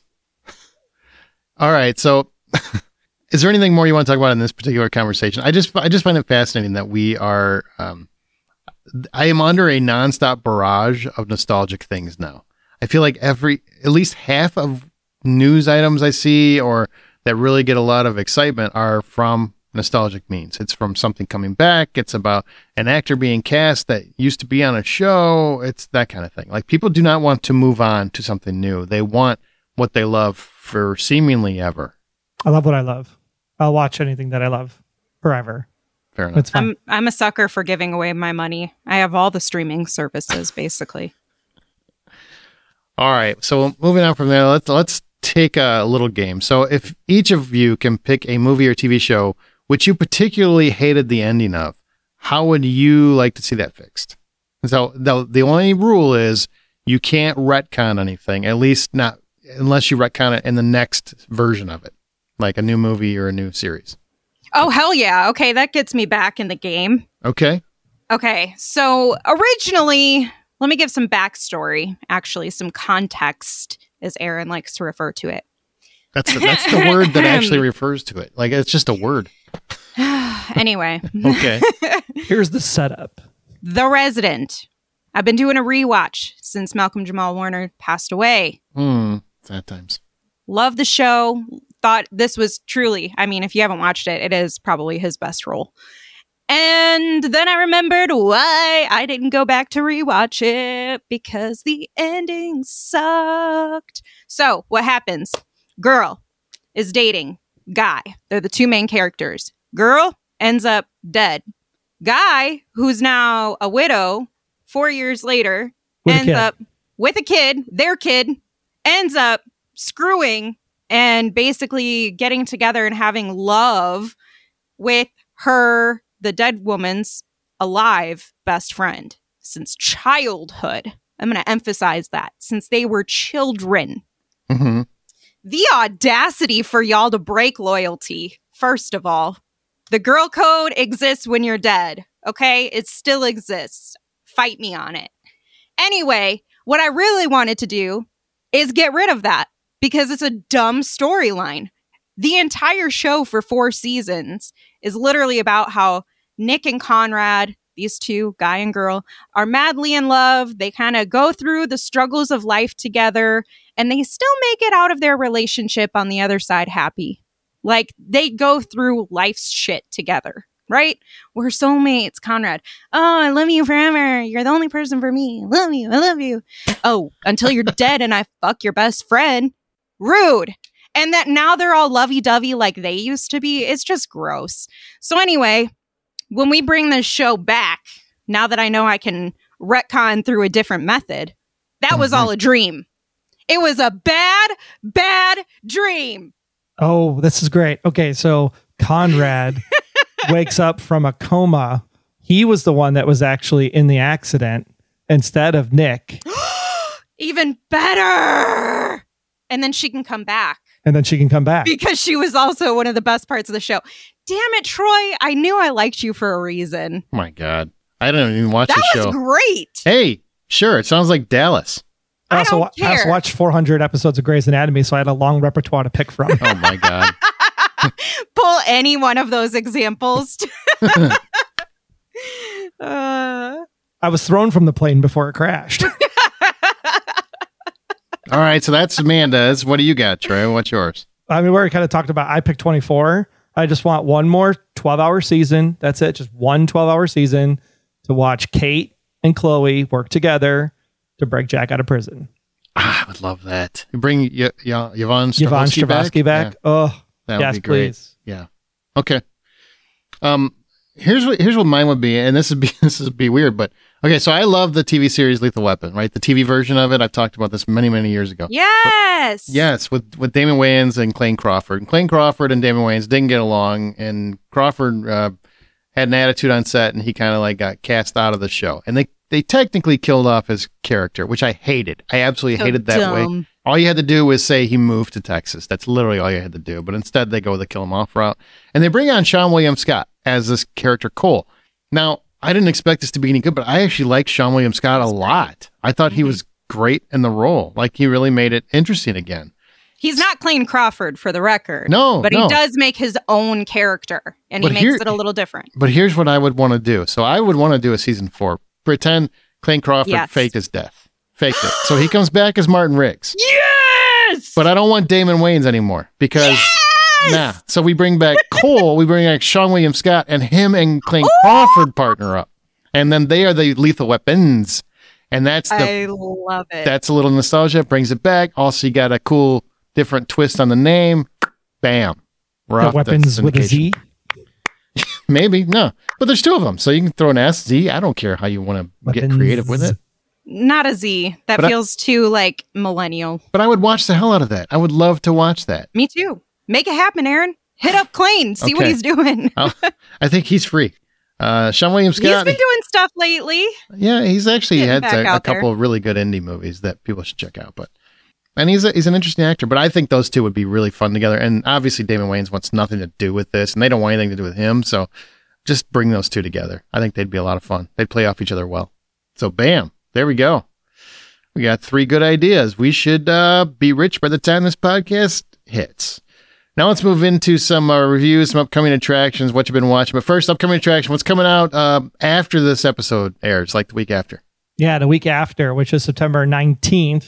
All right. So, is there anything more you want to talk about in this particular conversation? I just I just find it fascinating that we are. Um, I am under a nonstop barrage of nostalgic things now. I feel like every at least half of news items I see or that really get a lot of excitement are from nostalgic means. It's from something coming back. It's about an actor being cast that used to be on a show. It's that kind of thing. Like, people do not want to move on to something new. They want what they love for seemingly ever. I love what I love. I'll watch anything that I love forever. Fair enough. It's fine. I'm I'm a sucker for giving away my money. I have all the streaming services basically. All right. So moving on from there, let's let's take a little game. So if each of you can pick a movie or T V show which you particularly hated the ending of, how would you like to see that fixed? So the the only rule is you can't retcon anything, at least not unless you retcon it in the next version of it, like a new movie or a new series. Oh, hell yeah. Okay, that gets me back in the game. Okay. Okay, so originally, let me give some backstory, actually, some context, as Aaron likes to refer to it. That's the, that's the word that actually refers to it. Like, it's just a word. Anyway, Okay. Here's the setup. The Resident. I've been doing a rewatch since Malcolm Jamal Warner passed away. Hmm. Sad times. Love the show. Thought this was truly, I mean, if you haven't watched it, it is probably his best role. And then I remembered why I didn't go back to rewatch it, because the ending sucked. So what happens? Girl is dating guy. They're the two main characters. Girl ends up dead. Guy, who's now a widow, four years later, With a ends kid. up with a kid, their kid, ends up screwing and basically getting together and having love with her, the dead woman's alive best friend since childhood. I'm going to emphasize that, since they were children. Mm-hmm. The audacity for y'all to break loyalty, first of all. The girl code exists when you're dead, okay? It still exists. Fight me on it. Anyway, what I really wanted to do is get rid of that, because it's a dumb storyline. The entire show for four seasons is literally about how Nick and Conrad, these two, guy and girl, are madly in love. They kind of go through the struggles of life together, and they still make it out of their relationship on the other side happy. Like, they go through life's shit together, right? We're soulmates, Conrad. Oh, I love you forever. You're the only person for me. I love you. I love you. Oh, until you're dead and I fuck your best friend. Rude. And that now they're all lovey-dovey like they used to be. It's just gross. So anyway, when we bring this show back, now that I know I can retcon through a different method, that was all a dream. It was a bad, bad dream. Oh, this is great. Okay, so Conrad wakes up from a coma. He was the one that was actually in the accident instead of Nick. Even better. And then she can come back. And then she can come back. Because she was also one of the best parts of the show. Damn it, Troy. I knew I liked you for a reason. Oh my God. I didn't even watch that the show. That was great. Hey, sure. It sounds like Dallas. I I also, don't I also care. watched four hundred episodes of Grey's Anatomy, so I had a long repertoire to pick from. Oh my God. Pull any one of those examples. uh, I was thrown from the plane before it crashed. All right. So that's Amanda's. What do you got, Trey? What's yours? I mean, we already kind of talked about, I picked twenty-four. I just want one more twelve-hour season. That's it. Just one twelve-hour season to watch Kate and Chloe work together to break Jack out of prison. Ah, I would love that. You bring y- y- Yvonne Strahovski Yvonne Strahovski back. back? Oh, That yes, would be great. please. Yeah. Okay. Um, here's what here's what mine would be, and this would be this would be weird, but okay. So I love the T V series Lethal Weapon, right? The T V version of it. I've talked about this many many years ago. yes. But, yes, with with Damon Wayans and Clayne Crawford. And Clayne Crawford and Damon Wayans didn't get along, and Crawford uh, had an attitude on set, and he kind of like got cast out of the show. And they they technically killed off his character, which I hated. I absolutely So hated that dumb. way. All you had to do was say he moved to Texas. That's literally all you had to do. But instead, they go the kill him off route. And they bring on Sean William Scott as this character, Cole. Now, I didn't expect this to be any good, but I actually liked Sean William Scott a lot. I thought he was great in the role. Like, he really made it interesting again. He's not Clayne Crawford, for the record. No, But no. he does make his own character, and But he makes here- it a little different. But here's what I would want to do. So I would want to do a season four. Pretend Clayne Crawford Yes. faked his death. Faked it. So he comes back as Martin Riggs. Yes! But I don't want Damon Wayans anymore because... Nah. So we bring back Cole, we bring back Sean William Scott, and him and Clayne Crawford partner up. And then they are the Lethal Weapons. And that's the I love it. that's a little nostalgia, brings it back. Also, you got a cool different twist on the name. Bam. We're The off to weapons with a syndication. Z. Maybe, no. But there's two of them. So you can throw an S, Z. I don't care how you want to get Weapons. creative with it. Not a Z. That But I- feels too, like, millennial. But I would watch the hell out of that. I would love to watch that. Me too. Make it happen, Aaron. Hit up Clayne. See what Okay. he's doing. I'll- I think he's free. Uh, Sean William He's Scott. been doing stuff lately. Yeah, he's actually Getting had back a, a out there. couple of really good indie movies that people should check out. But and he's a, he's an interesting actor. But I think those two would be really fun together. And obviously, Damon Wayans wants nothing to do with this, and they don't want anything to do with him. So just bring those two together. I think they'd be a lot of fun. They'd play off each other well. So bam, there we go. We got three good ideas. We should uh, be rich by the time this podcast hits. Now let's move into some uh, reviews, some upcoming attractions, what you've been watching. But first, upcoming attraction, what's coming out uh, after this episode airs, like the week after? Yeah, the week after, which is September nineteenth,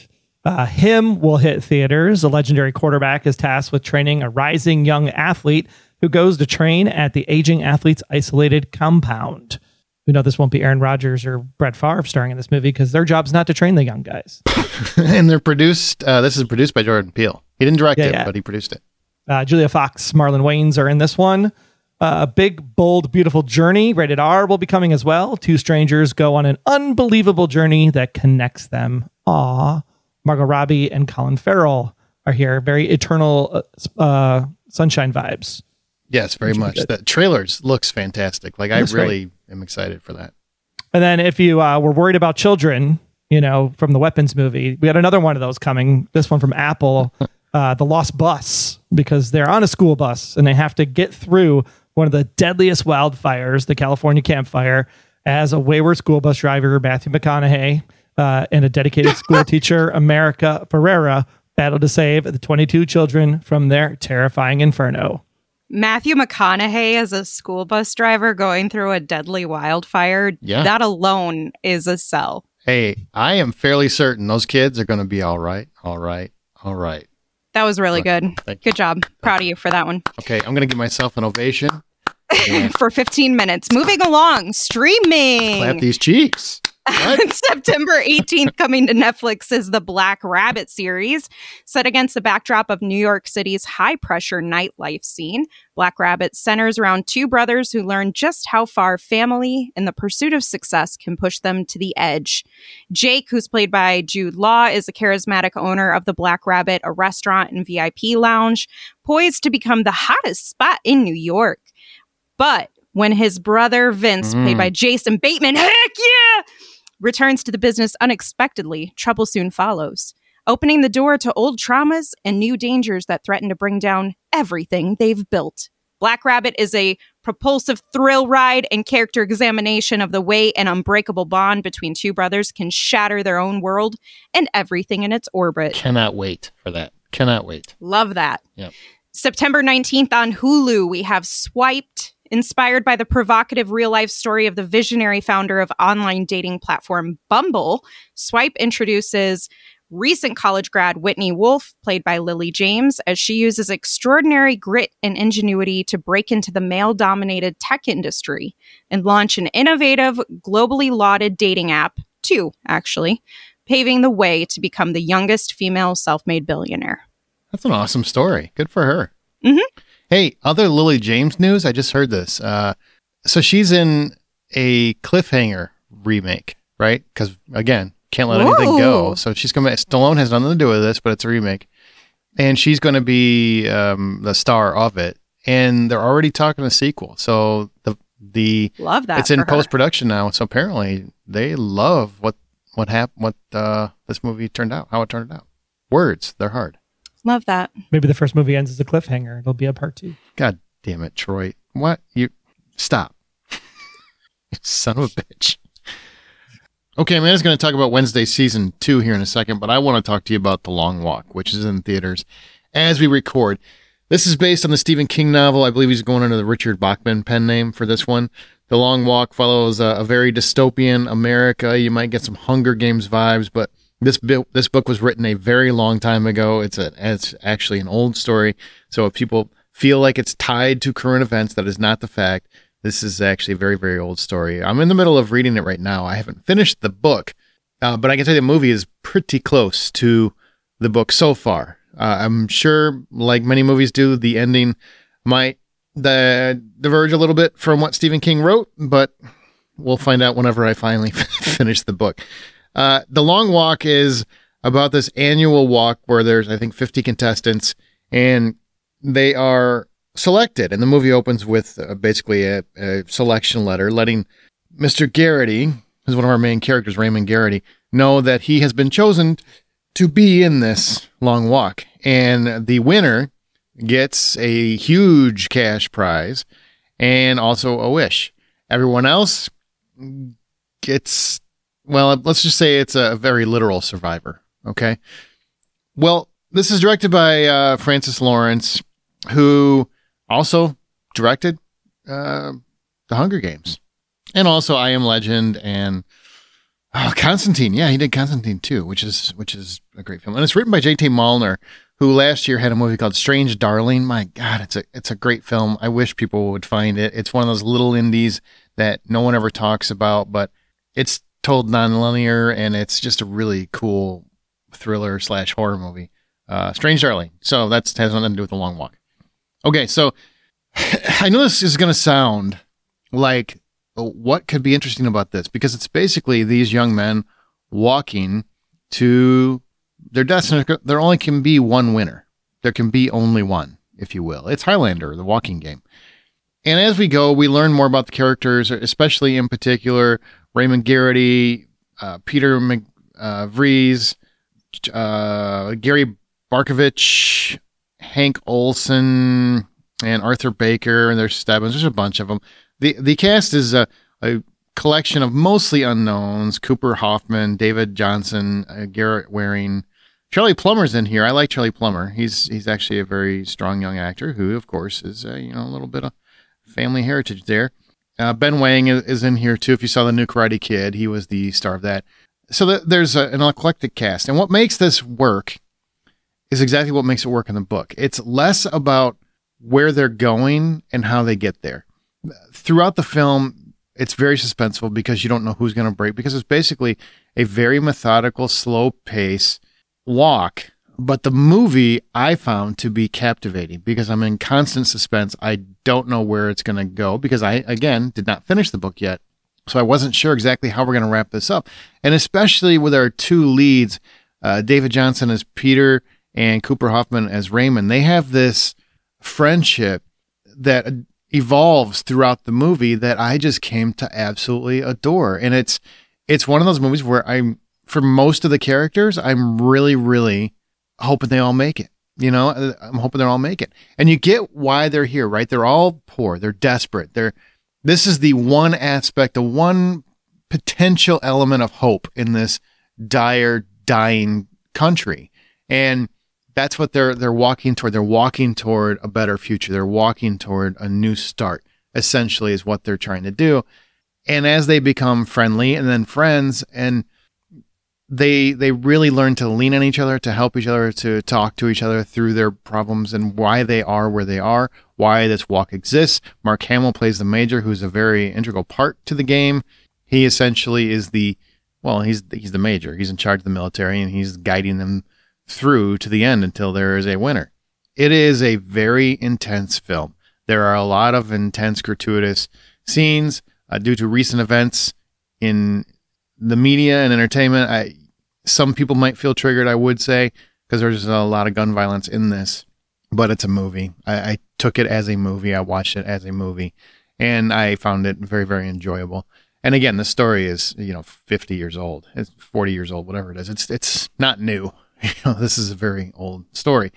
Uh, Him will hit theaters. A legendary quarterback is tasked with training a rising young athlete who goes to train at the aging athlete's isolated compound. We know this won't be Aaron Rodgers or Brett Favre starring in this movie because their job's not to train the young guys. And they're produced, uh, this is produced by Jordan Peele. He didn't direct yeah, it, yeah. but he produced it. Uh, Julia Fox, Marlon Wayans are in this one. Uh, a Big, Bold, Beautiful Journey, rated R, will be coming as well. Two strangers go on an unbelievable journey that connects them. Aww. Margot Robbie and Colin Farrell are here. Very eternal uh, uh, sunshine vibes. Yes, very much. The trailers looks fantastic. Like, I Looks really great. am excited for that. And then if you uh, were worried about children, you know, from the Weapons movie, we got another one of those coming. This one from Apple, uh, The Lost Bus, because they're on a school bus and they have to get through one of the deadliest wildfires, the California Camp Fire, as a wayward school bus driver, Matthew McConaughey, uh, and a dedicated school teacher, America Ferrera, battle to save the twenty-two children from their terrifying inferno. Matthew McConaughey as a school bus driver going through a deadly wildfire. Yeah. That alone is a sell. Hey, I am fairly certain those kids are going to be all right. All right. All right. That was really good. Thank you. Good job. Proud of you for that one. Okay, I'm going to give myself an ovation. Yeah. For fifteen minutes. Moving along, streaming. Clap these cheeks. What? September eighteenth, coming to Netflix, is the Black Rabbit series. Set against the backdrop of New York City's high-pressure nightlife scene, Black Rabbit centers around two brothers who learn just how far family and the pursuit of success can push them to the edge. Jake, who's played by Jude Law, is a charismatic owner of the Black Rabbit, a restaurant and V I P lounge, poised to become the hottest spot in New York. But when his brother Vince, mm. played by Jason Bateman, heck yeah, returns to the business unexpectedly, trouble soon follows, opening the door to old traumas and new dangers that threaten to bring down everything they've built. Black Rabbit is a propulsive thrill ride and character examination of the way an unbreakable bond between two brothers can shatter their own world and everything in its orbit. Cannot wait for that. Cannot wait. Love that. Yep. September nineteenth on Hulu, we have Swiped. Inspired by the provocative real-life story of the visionary founder of online dating platform Bumble, Swipe introduces recent college grad Whitney Wolfe, played by Lily James, as she uses extraordinary grit and ingenuity to break into the male-dominated tech industry and launch an innovative, globally lauded dating app, two, actually, paving the way to become the youngest female self-made billionaire. That's an awesome story. Good for her. Mm-hmm. Hey, other Lily James news. I just heard this. Uh, so she's in a Cliffhanger remake, right? Because again, can't let Whoa. anything go. So she's going to, Stallone has nothing to do with this, but it's a remake. And she's going to be um, the star of it. And they're already talking a sequel. So the, the, love that. It's in post production now. So apparently they love what, what happened, what uh, this movie turned out, how it turned out. Words, they're hard. Love that. Maybe the first movie ends as a cliffhanger. There'll be a part two. God damn it, Troy. What? You stop. You son of a bitch. Okay, Amanda's going to talk about Wednesday season two here in a second, but I want to talk to you about The Long Walk, which is in theaters as we record. This is based on the Stephen King novel. I believe he's going under the Richard Bachman pen name for this one. The Long Walk follows a, a very dystopian America. You might get some Hunger Games vibes, but This book, this book was written a very long time ago. It's a, it's actually an old story. So if people feel like it's tied to current events, that is not the fact. This is actually a very, very old story. I'm in the middle of reading it right now. I haven't finished the book, uh, but I can tell you the movie is pretty close to the book so far. Uh, I'm sure, like many movies do, the ending might the, diverge a little bit from what Stephen King wrote, but we'll find out whenever I finally finish the book. Uh, the Long Walk is about this annual walk where there's, I think, fifty contestants, and they are selected. And the movie opens with uh, basically a, a selection letter letting Mister Garrity, who's one of our main characters, Raymond Garrity, know that he has been chosen to be in this long walk. And the winner gets a huge cash prize and also a wish. Everyone else gets... Well, let's just say it's a very literal survivor, okay? Well, this is directed by uh, Francis Lawrence, who also directed uh, The Hunger Games. And also I Am Legend and Oh, Constantine. Yeah, he did Constantine too, which is which is a great film. And it's written by J T Malner, who last year had a movie called Strange Darling. My God, it's a it's a great film. I wish people would find it. It's one of those little indies that no one ever talks about, but it's told non-linear, and it's just a really cool thriller slash horror movie. Uh, Strange Darling. So that has nothing to do with The Long Walk. Okay, so I know this is going to sound like what could be interesting about this, because it's basically these young men walking to their destination. There only can be one winner. There can be only one, if you will. It's Highlander, the walking game. And as we go, we learn more about the characters, especially in particular, Raymond Garrity, uh, Peter McVries, uh, Gary Barkovich, Hank Olson, and Arthur Baker, and there's Stebbins. There's a bunch of them. The the cast is a, a collection of mostly unknowns: Cooper Hoffman, David Johnson, uh, Garrett Waring. Charlie Plummer's in here. I like Charlie Plummer. He's he's actually a very strong young actor who, of course, is uh, you know a little bit of family heritage there. Uh, Ben Wang is, is in here too. If you saw the new Karate Kid, he was the star of that. So the, there's a, an eclectic cast, and what makes this work is exactly what makes it work in the book. It's less about where they're going and how they get there. Throughout the film, it's very suspenseful because you don't know who's going to break, because it's basically a very methodical, slow pace walk. But the movie I found to be captivating because I'm in constant suspense. I don't know where it's going to go because I, again, did not finish the book yet. So I wasn't sure exactly how we're going to wrap this up. And especially with our two leads, uh, David Johnson as Peter and Cooper Hoffman as Raymond, they have this friendship that evolves throughout the movie that I just came to absolutely adore. And it's it's one of those movies where I'm, for most of the characters, I'm really, really hoping they all make it. You know, I'm hoping they all make it. And you get why they're here, right? They're all poor. They're desperate. They're this is the one aspect, the one potential element of hope in this dire, dying country. And that's what they're they're walking toward. They're walking toward a better future. They're walking toward a new start, essentially, is what they're trying to do. And as they become friendly and then friends, and they they really learn to lean on each other, to help each other, to talk to each other through their problems and why they are where they are, why this walk exists. Mark Hamill plays the Major, who's a very integral part to the game. He essentially is the, well, he's he's the Major. He's in charge of the military, and he's guiding them through to the end until there is a winner. It is a very intense film. There are a lot of intense, gratuitous scenes uh, due to recent events in the media and entertainment. I, some people might feel triggered, I would say, because there's a lot of gun violence in this, but it's a movie. I, I took it as a movie. I watched it as a movie, and I found it very, very enjoyable. And again, the story is, you know, fifty years old. It's forty years old, whatever it is. It's it's not new. You know, this is a very old story.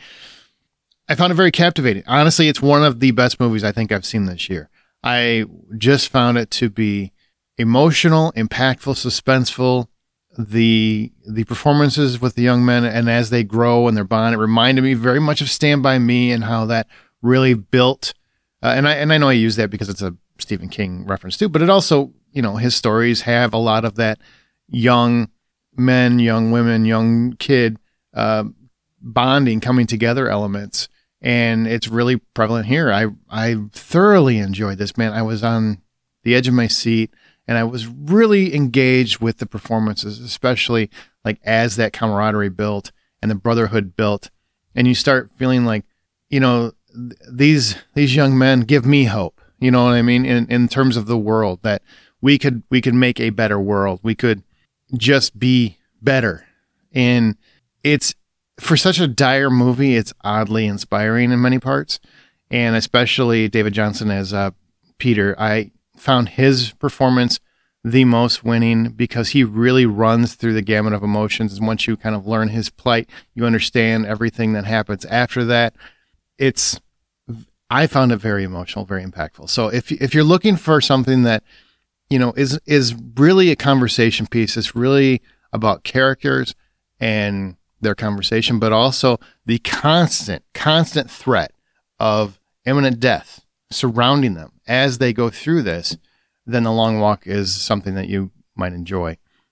I found it very captivating. Honestly, it's one of the best movies I think I've seen this year. I just found it to be emotional, impactful, suspenseful. The the performances with the young men, and as they grow and their bond, it reminded me very much of Stand By Me and how that really built. Uh, and I and I know I use that because it's a Stephen King reference too, but it also, you know, his stories have a lot of that young men, young women, young kid uh, bonding, coming together elements. And it's really prevalent here. I, I thoroughly enjoyed this, man. I was on the edge of my seat, and I was really engaged with the performances, especially like as that camaraderie built and the brotherhood built. And you start feeling like, you know, th- these, these young men give me hope, you know what I mean? In, in terms of the world, that we could, we could make a better world. We could just be better. And it's, for such a dire movie, it's oddly inspiring in many parts. And especially David Johnson as uh, Peter, I found his performance the most winning because he really runs through the gamut of emotions. And once you kind of learn his plight, you understand everything that happens after that. It's, I found it very emotional, very impactful. So if if you're looking for something that, you know, is is really a conversation piece, it's really about characters and their conversation, but also the constant, constant threat of imminent death surrounding them as they go through this, then The Long Walk is something that you might enjoy.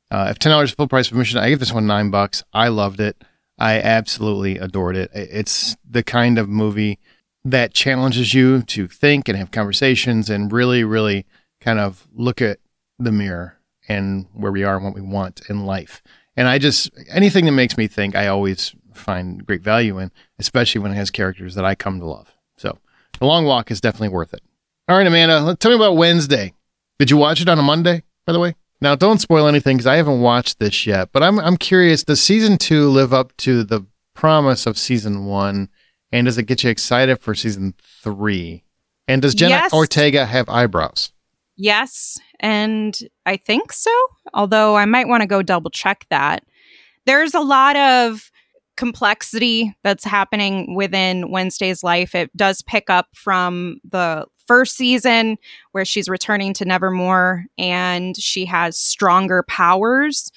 Uh, if ten dollars full price admission, I give this one nine bucks. I loved it. I absolutely adored it. It's the kind of movie that challenges you to think and have conversations and really, really kind of look at the mirror and where we are and what we want in life. And I just, anything that makes me think, I always find great value in, especially when it has characters that I come to love. So The Long Walk is definitely worth it. All right, Amanda, tell me about Wednesday. Did you watch it on a Monday, by the way? Now, don't spoil anything because I haven't watched this yet, but I'm I'm curious, does season two live up to the promise of season one? And does it get you excited for season three? And does Jenna Yes. Ortega have eyebrows? Yes, and I think so, although I might want to go double check that. There's a lot of complexity that's happening within Wednesday's life. It does pick up from the first season where she's returning to Nevermore and she has stronger powers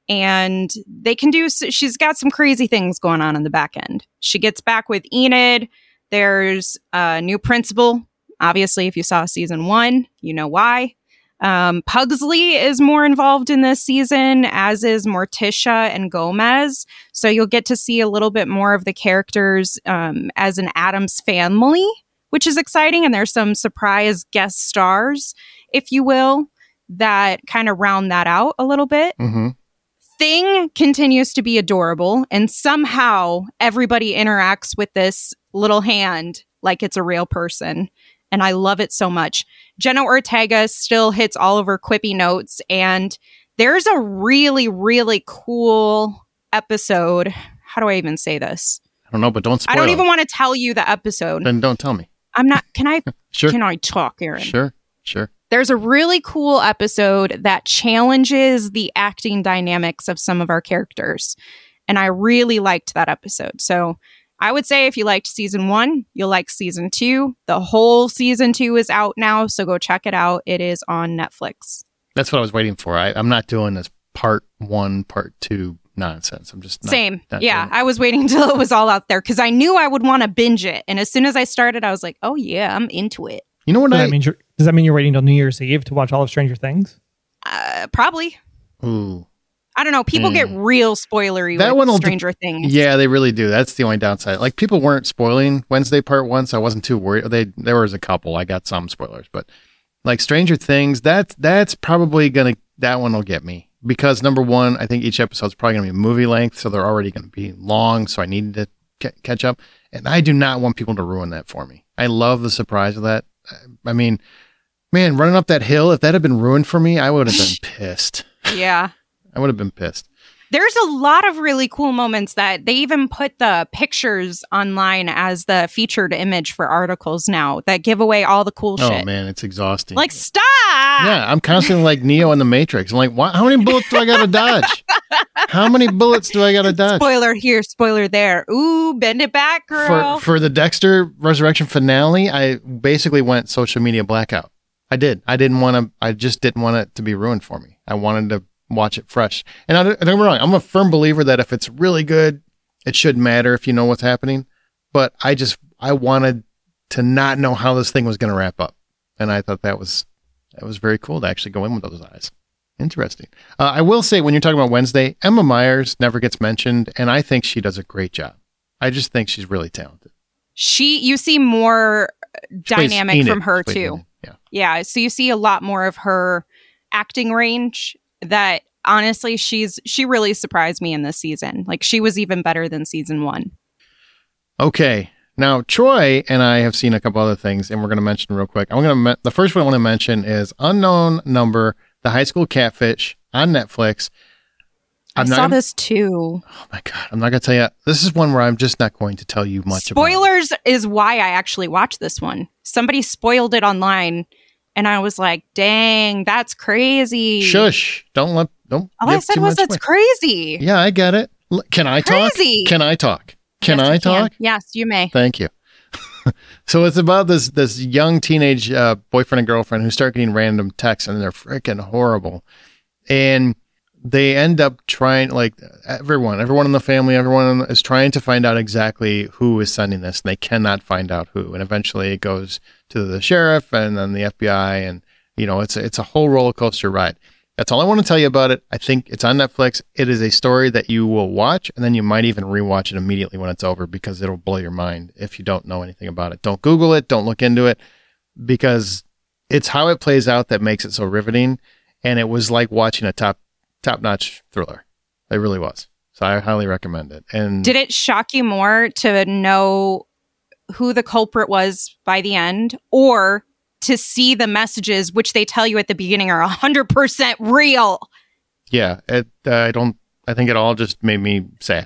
and they can do, she's got some crazy things going on in the back end. She gets back with Enid. There's a new principal. Obviously, if you saw season one, you know why. Um, Pugsley is more involved in this season, as is Morticia and Gomez. So you'll get to see a little bit more of the characters um, as an Addams family, which is exciting. And there's some surprise guest stars, if you will, that kind of round that out a little bit. Mm-hmm. Thing continues to be adorable. And somehow everybody interacts with this little hand like it's a real person. And I love it so much. Jenna Ortega still hits all of her quippy notes. And there's a really, really cool episode. How do I even say this? I don't know, but don't spoil I don't it. even want to tell you the episode. Then don't tell me. I'm not, can I, Sure. can I talk, Aaron? Sure, sure. There's a really cool episode that challenges the acting dynamics of some of our characters. And I really liked that episode. So I would say if you liked season one, you'll like season two. The whole season two is out now, so go check it out. It is on Netflix. That's what I was waiting for. I, I'm not doing this part one, part two nonsense. I'm just not, Same. not Yeah, doing it. I was waiting until it was all out there because I knew I would want to binge it. And as soon as I started, I was like, oh yeah, I'm into it. You know what Does I that mean you're, does that mean you're waiting till New Year's Eve to watch all of Stranger Things? Uh, probably. Ooh. I don't know. People Mm. get real spoilery That with one will de- Stranger Things. Yeah, they really do. That's the only downside. Like, people weren't spoiling Wednesday part one, so I wasn't too worried. They there was a couple. I got some spoilers, but like Stranger Things, that's that's probably gonna that one will get me because number one, I think each episode's probably gonna be movie length, so they're already gonna be long. So I needed to ca- catch up, and I do not want people to ruin that for me. I love the surprise of that. I mean, man, running up that hill, if that had been ruined for me, I would have been pissed. Yeah. I would have been pissed. There's a lot of really cool moments that they even put the pictures online as the featured image for articles now that give away all the cool Oh shit. man, it's exhausting. Like, stop! Yeah, I'm constantly like Neo in the Matrix. I'm like, what? How many bullets do I got to dodge? How many bullets do I got to dodge? Spoiler here, spoiler there. Ooh, bend it back, girl. For for the Dexter Resurrection finale, I basically went social media blackout. I did. I didn't want to. I just didn't want it to be ruined for me. I wanted to watch it fresh. And I, don't get me wrong, I'm a firm believer that if it's really good, it shouldn't matter if you know what's happening. But I just I wanted to not know how this thing was going to wrap up, and I thought that was that was very cool to actually go in with those eyes. Interesting. Uh, I will say, when you're talking about Wednesday, Emma Myers never gets mentioned, and I think she does a great job. I just think she's really talented. she, you see more She plays dynamic Enid. from her She plays too. Enid. Yeah. Yeah, so you see a lot more of her acting range that honestly she's she really surprised me in this season. Like, she was even better than season one. Okay. Now, Troy and I have seen a couple other things, and we're going to mention real quick. I'm going to me- the first one I want to mention is Unknown Number, The High School Catfish on Netflix. i I'm not saw gonna- this too. Oh my God. I'm not going to tell you. This is one where I'm just not going to tell you much about. Spoilers is why I actually watched this one. Somebody spoiled it online and I was like, dang, that's crazy. Shush. Don't let, don't. All I give said too was much that's away. crazy. Yeah, I get it. L- Can I talk? Crazy. Can I talk? Can Yes, I you talk? Yes, you may. Thank you. So it's about this this young teenage uh, boyfriend and girlfriend who start getting random texts, and they're freaking horrible. And they end up trying, like, everyone, everyone in the family, everyone is trying to find out exactly who is sending this, and they cannot find out who. And eventually it goes to the sheriff and then the F B I, and, you know, it's, it's a whole roller coaster ride. That's all I want to tell you about it. I think it's on Netflix. It is a story that you will watch, and then you might even rewatch it immediately when it's over because it'll blow your mind if you don't know anything about it. Don't Google it. Don't look into it because it's how it plays out that makes it so riveting. And it was like watching a top, top-notch thriller. It really was. So I highly recommend it. And did it shock you more to know who the culprit was by the end, or to see the messages, which they tell you at the beginning are one hundred percent real? Yeah, it, uh, I don't, I think it all just made me sad.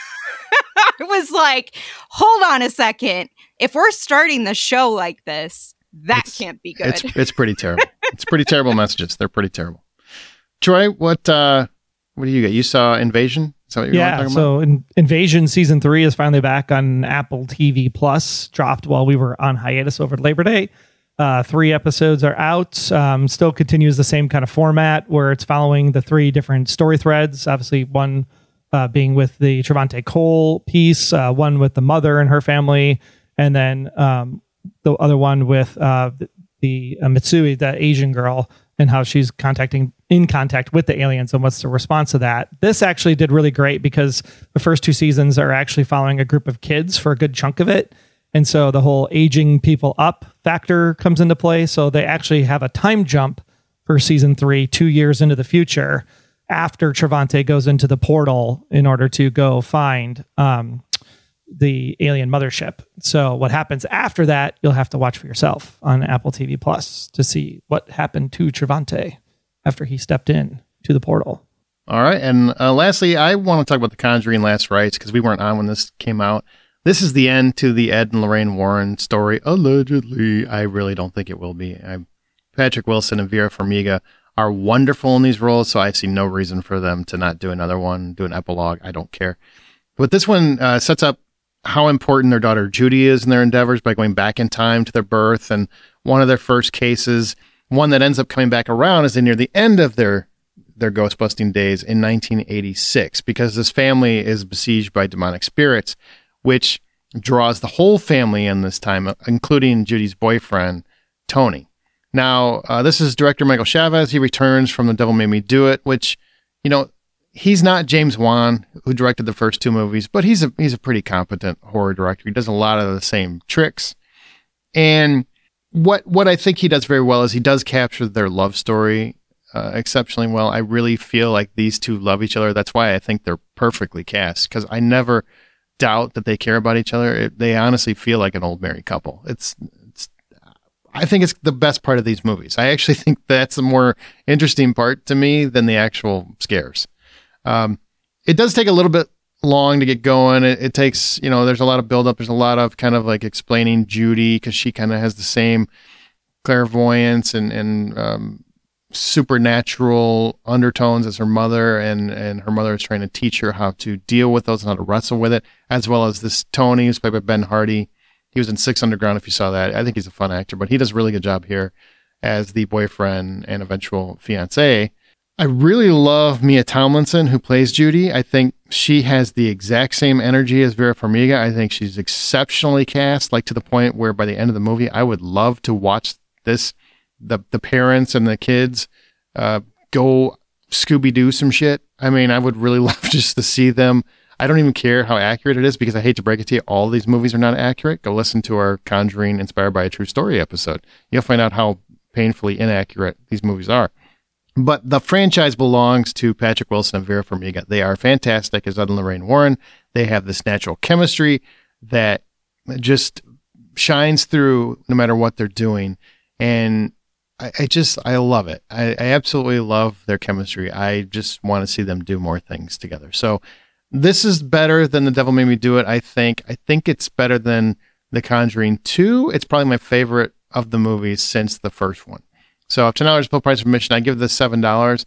It was like, hold on a second. If we're starting the show like this, that it's, can't be good. It's, it's pretty terrible. It's pretty terrible messages. They're pretty terrible. Troy, what, uh, what do you get? You saw Invasion? Is that what you're yeah, talking so about? in, Invasion season three is finally back on Apple T V Plus, dropped while we were on hiatus over Labor Day. Uh, three episodes are out. Um, still continues the same kind of format where it's following the three different story threads. Obviously, one uh, being with the Trevante Cole piece, uh, one with the mother and her family, and then um, the other one with uh, the, the uh, Mitsui, the Asian girl, and how she's contacting in contact with the aliens and what's the response to that. This actually did really great because the first two seasons are actually following a group of kids for a good chunk of it. And so the whole aging people up factor comes into play. So they actually have a time jump for season three, two years into the future after Trevante goes into the portal in order to go find um, the alien mothership. So what happens after that, you'll have to watch for yourself on Apple T V Plus to see what happened to Trevante after he stepped in to the portal. All right. And uh, lastly, I want to talk about The Conjuring Last Rites because we weren't on when this came out. This is the end to the Ed and Lorraine Warren story, allegedly. I really don't think it will be. I, Patrick Wilson and Vera Farmiga are wonderful in these roles, so I see no reason for them to not do another one, do an epilogue. I don't care. But this one uh, sets up how important their daughter Judy is in their endeavors by going back in time to their birth. And one of their first cases, one that ends up coming back around, is they near the end of their their ghost-busting days in nineteen eighty-six, because this family is besieged by demonic spirits, which draws the whole family in this time, including Judy's boyfriend, Tony. Now, uh, this is director Michael Chavez. He returns from The Devil Made Me Do It, which, you know, he's not James Wan, who directed the first two movies, but he's a he's a pretty competent horror director. He does a lot of the same tricks. And what what I think he does very well is he does capture their love story uh, exceptionally well. I really feel like these two love each other. That's why I think they're perfectly cast, because I never doubt that they care about each other. It, they honestly feel like an old married couple. It's, it's, I think it's the best part of these movies. I actually think that's the more interesting part to me than the actual scares. Um, it does take a little bit long to get going. It, it takes, you know, there's a lot of buildup. There's a lot of kind of like explaining Judy, because she kind of has the same clairvoyance and, and, um, supernatural undertones as her mother, and and her mother is trying to teach her how to deal with those and how to wrestle with it, as well as this Tony, who's played by Ben Hardy. He was in Six Underground, if you saw that. I think he's a fun actor, but he does a really good job here as the boyfriend and eventual fiance. I really love Mia Tomlinson, who plays Judy. I think she has the exact same energy as Vera Farmiga. I think she's exceptionally cast, like to the point where by the end of the movie, I would love to watch this the the parents and the kids uh, go Scooby-Doo some shit. I mean, I would really love just to see them. I don't even care how accurate it is, because I hate to break it to you, all these movies are not accurate. Go listen to our Conjuring Inspired by a True Story episode. You'll find out how painfully inaccurate these movies are. But the franchise belongs to Patrick Wilson and Vera Farmiga. They are fantastic as Ed and Lorraine Warren. They have this natural chemistry that just shines through no matter what they're doing. And I, I just, I love it. I, I absolutely love their chemistry. I just want to see them do more things together. So this is better than The Devil Made Me Do It, I think. I think it's better than The Conjuring two. It's probably my favorite of the movies since the first one. So if ten dollars full price admission, I give this seven dollars.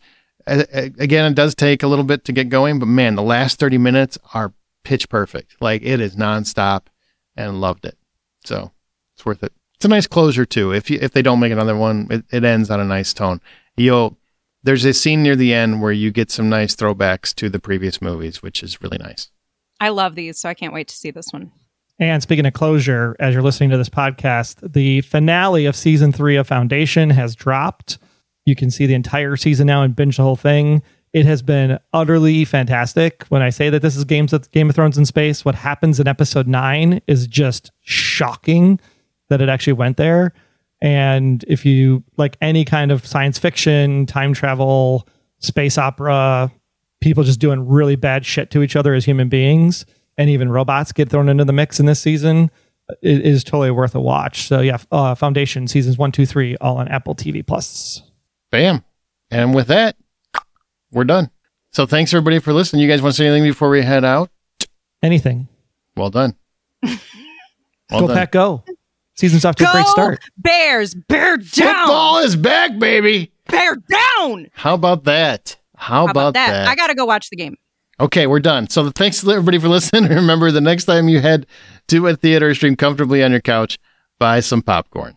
Again, it does take a little bit to get going, but man, the last thirty minutes are pitch perfect. Like, it is nonstop, and loved it. So it's worth it. It's a nice closure too. If you, if they don't make another one, it, it ends on a nice tone. You'll there's a scene near the end where you get some nice throwbacks to the previous movies, which is really nice. I love these, so I can't wait to see this one. And speaking of closure, as you're listening to this podcast, the finale of season three of Foundation has dropped. You can see the entire season now and binge the whole thing. It has been utterly fantastic. When I say that this is Games of Game of Thrones in space, what happens in episode nine is just shocking that it actually went there. And if you like any kind of science fiction, time travel, space opera, people just doing really bad shit to each other as human beings, and even robots get thrown into the mix in this season, it is totally worth a watch. So yeah, uh, Foundation seasons one, two, three, all on Apple T V Plus. Bam. And with that, we're done. So thanks everybody for listening. You guys want to say anything before we head out? Anything. Well done. Well go done. Pack, go. Season's off to Go a great start. Bears, bear down. Football is back, baby. Bear down. How about that? How, How about, that? that? I got to go watch the game. Okay, we're done. So thanks everybody for listening. Remember, the next time you head to a theater or stream comfortably on your couch, buy some popcorn.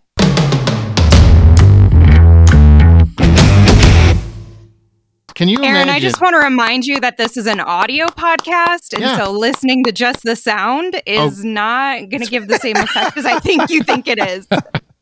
Can you Aaron, imagine? I just want to remind you that this is an audio podcast, and Yeah. so listening to just the sound is Oh. not going to give the same effect as I think you think it is.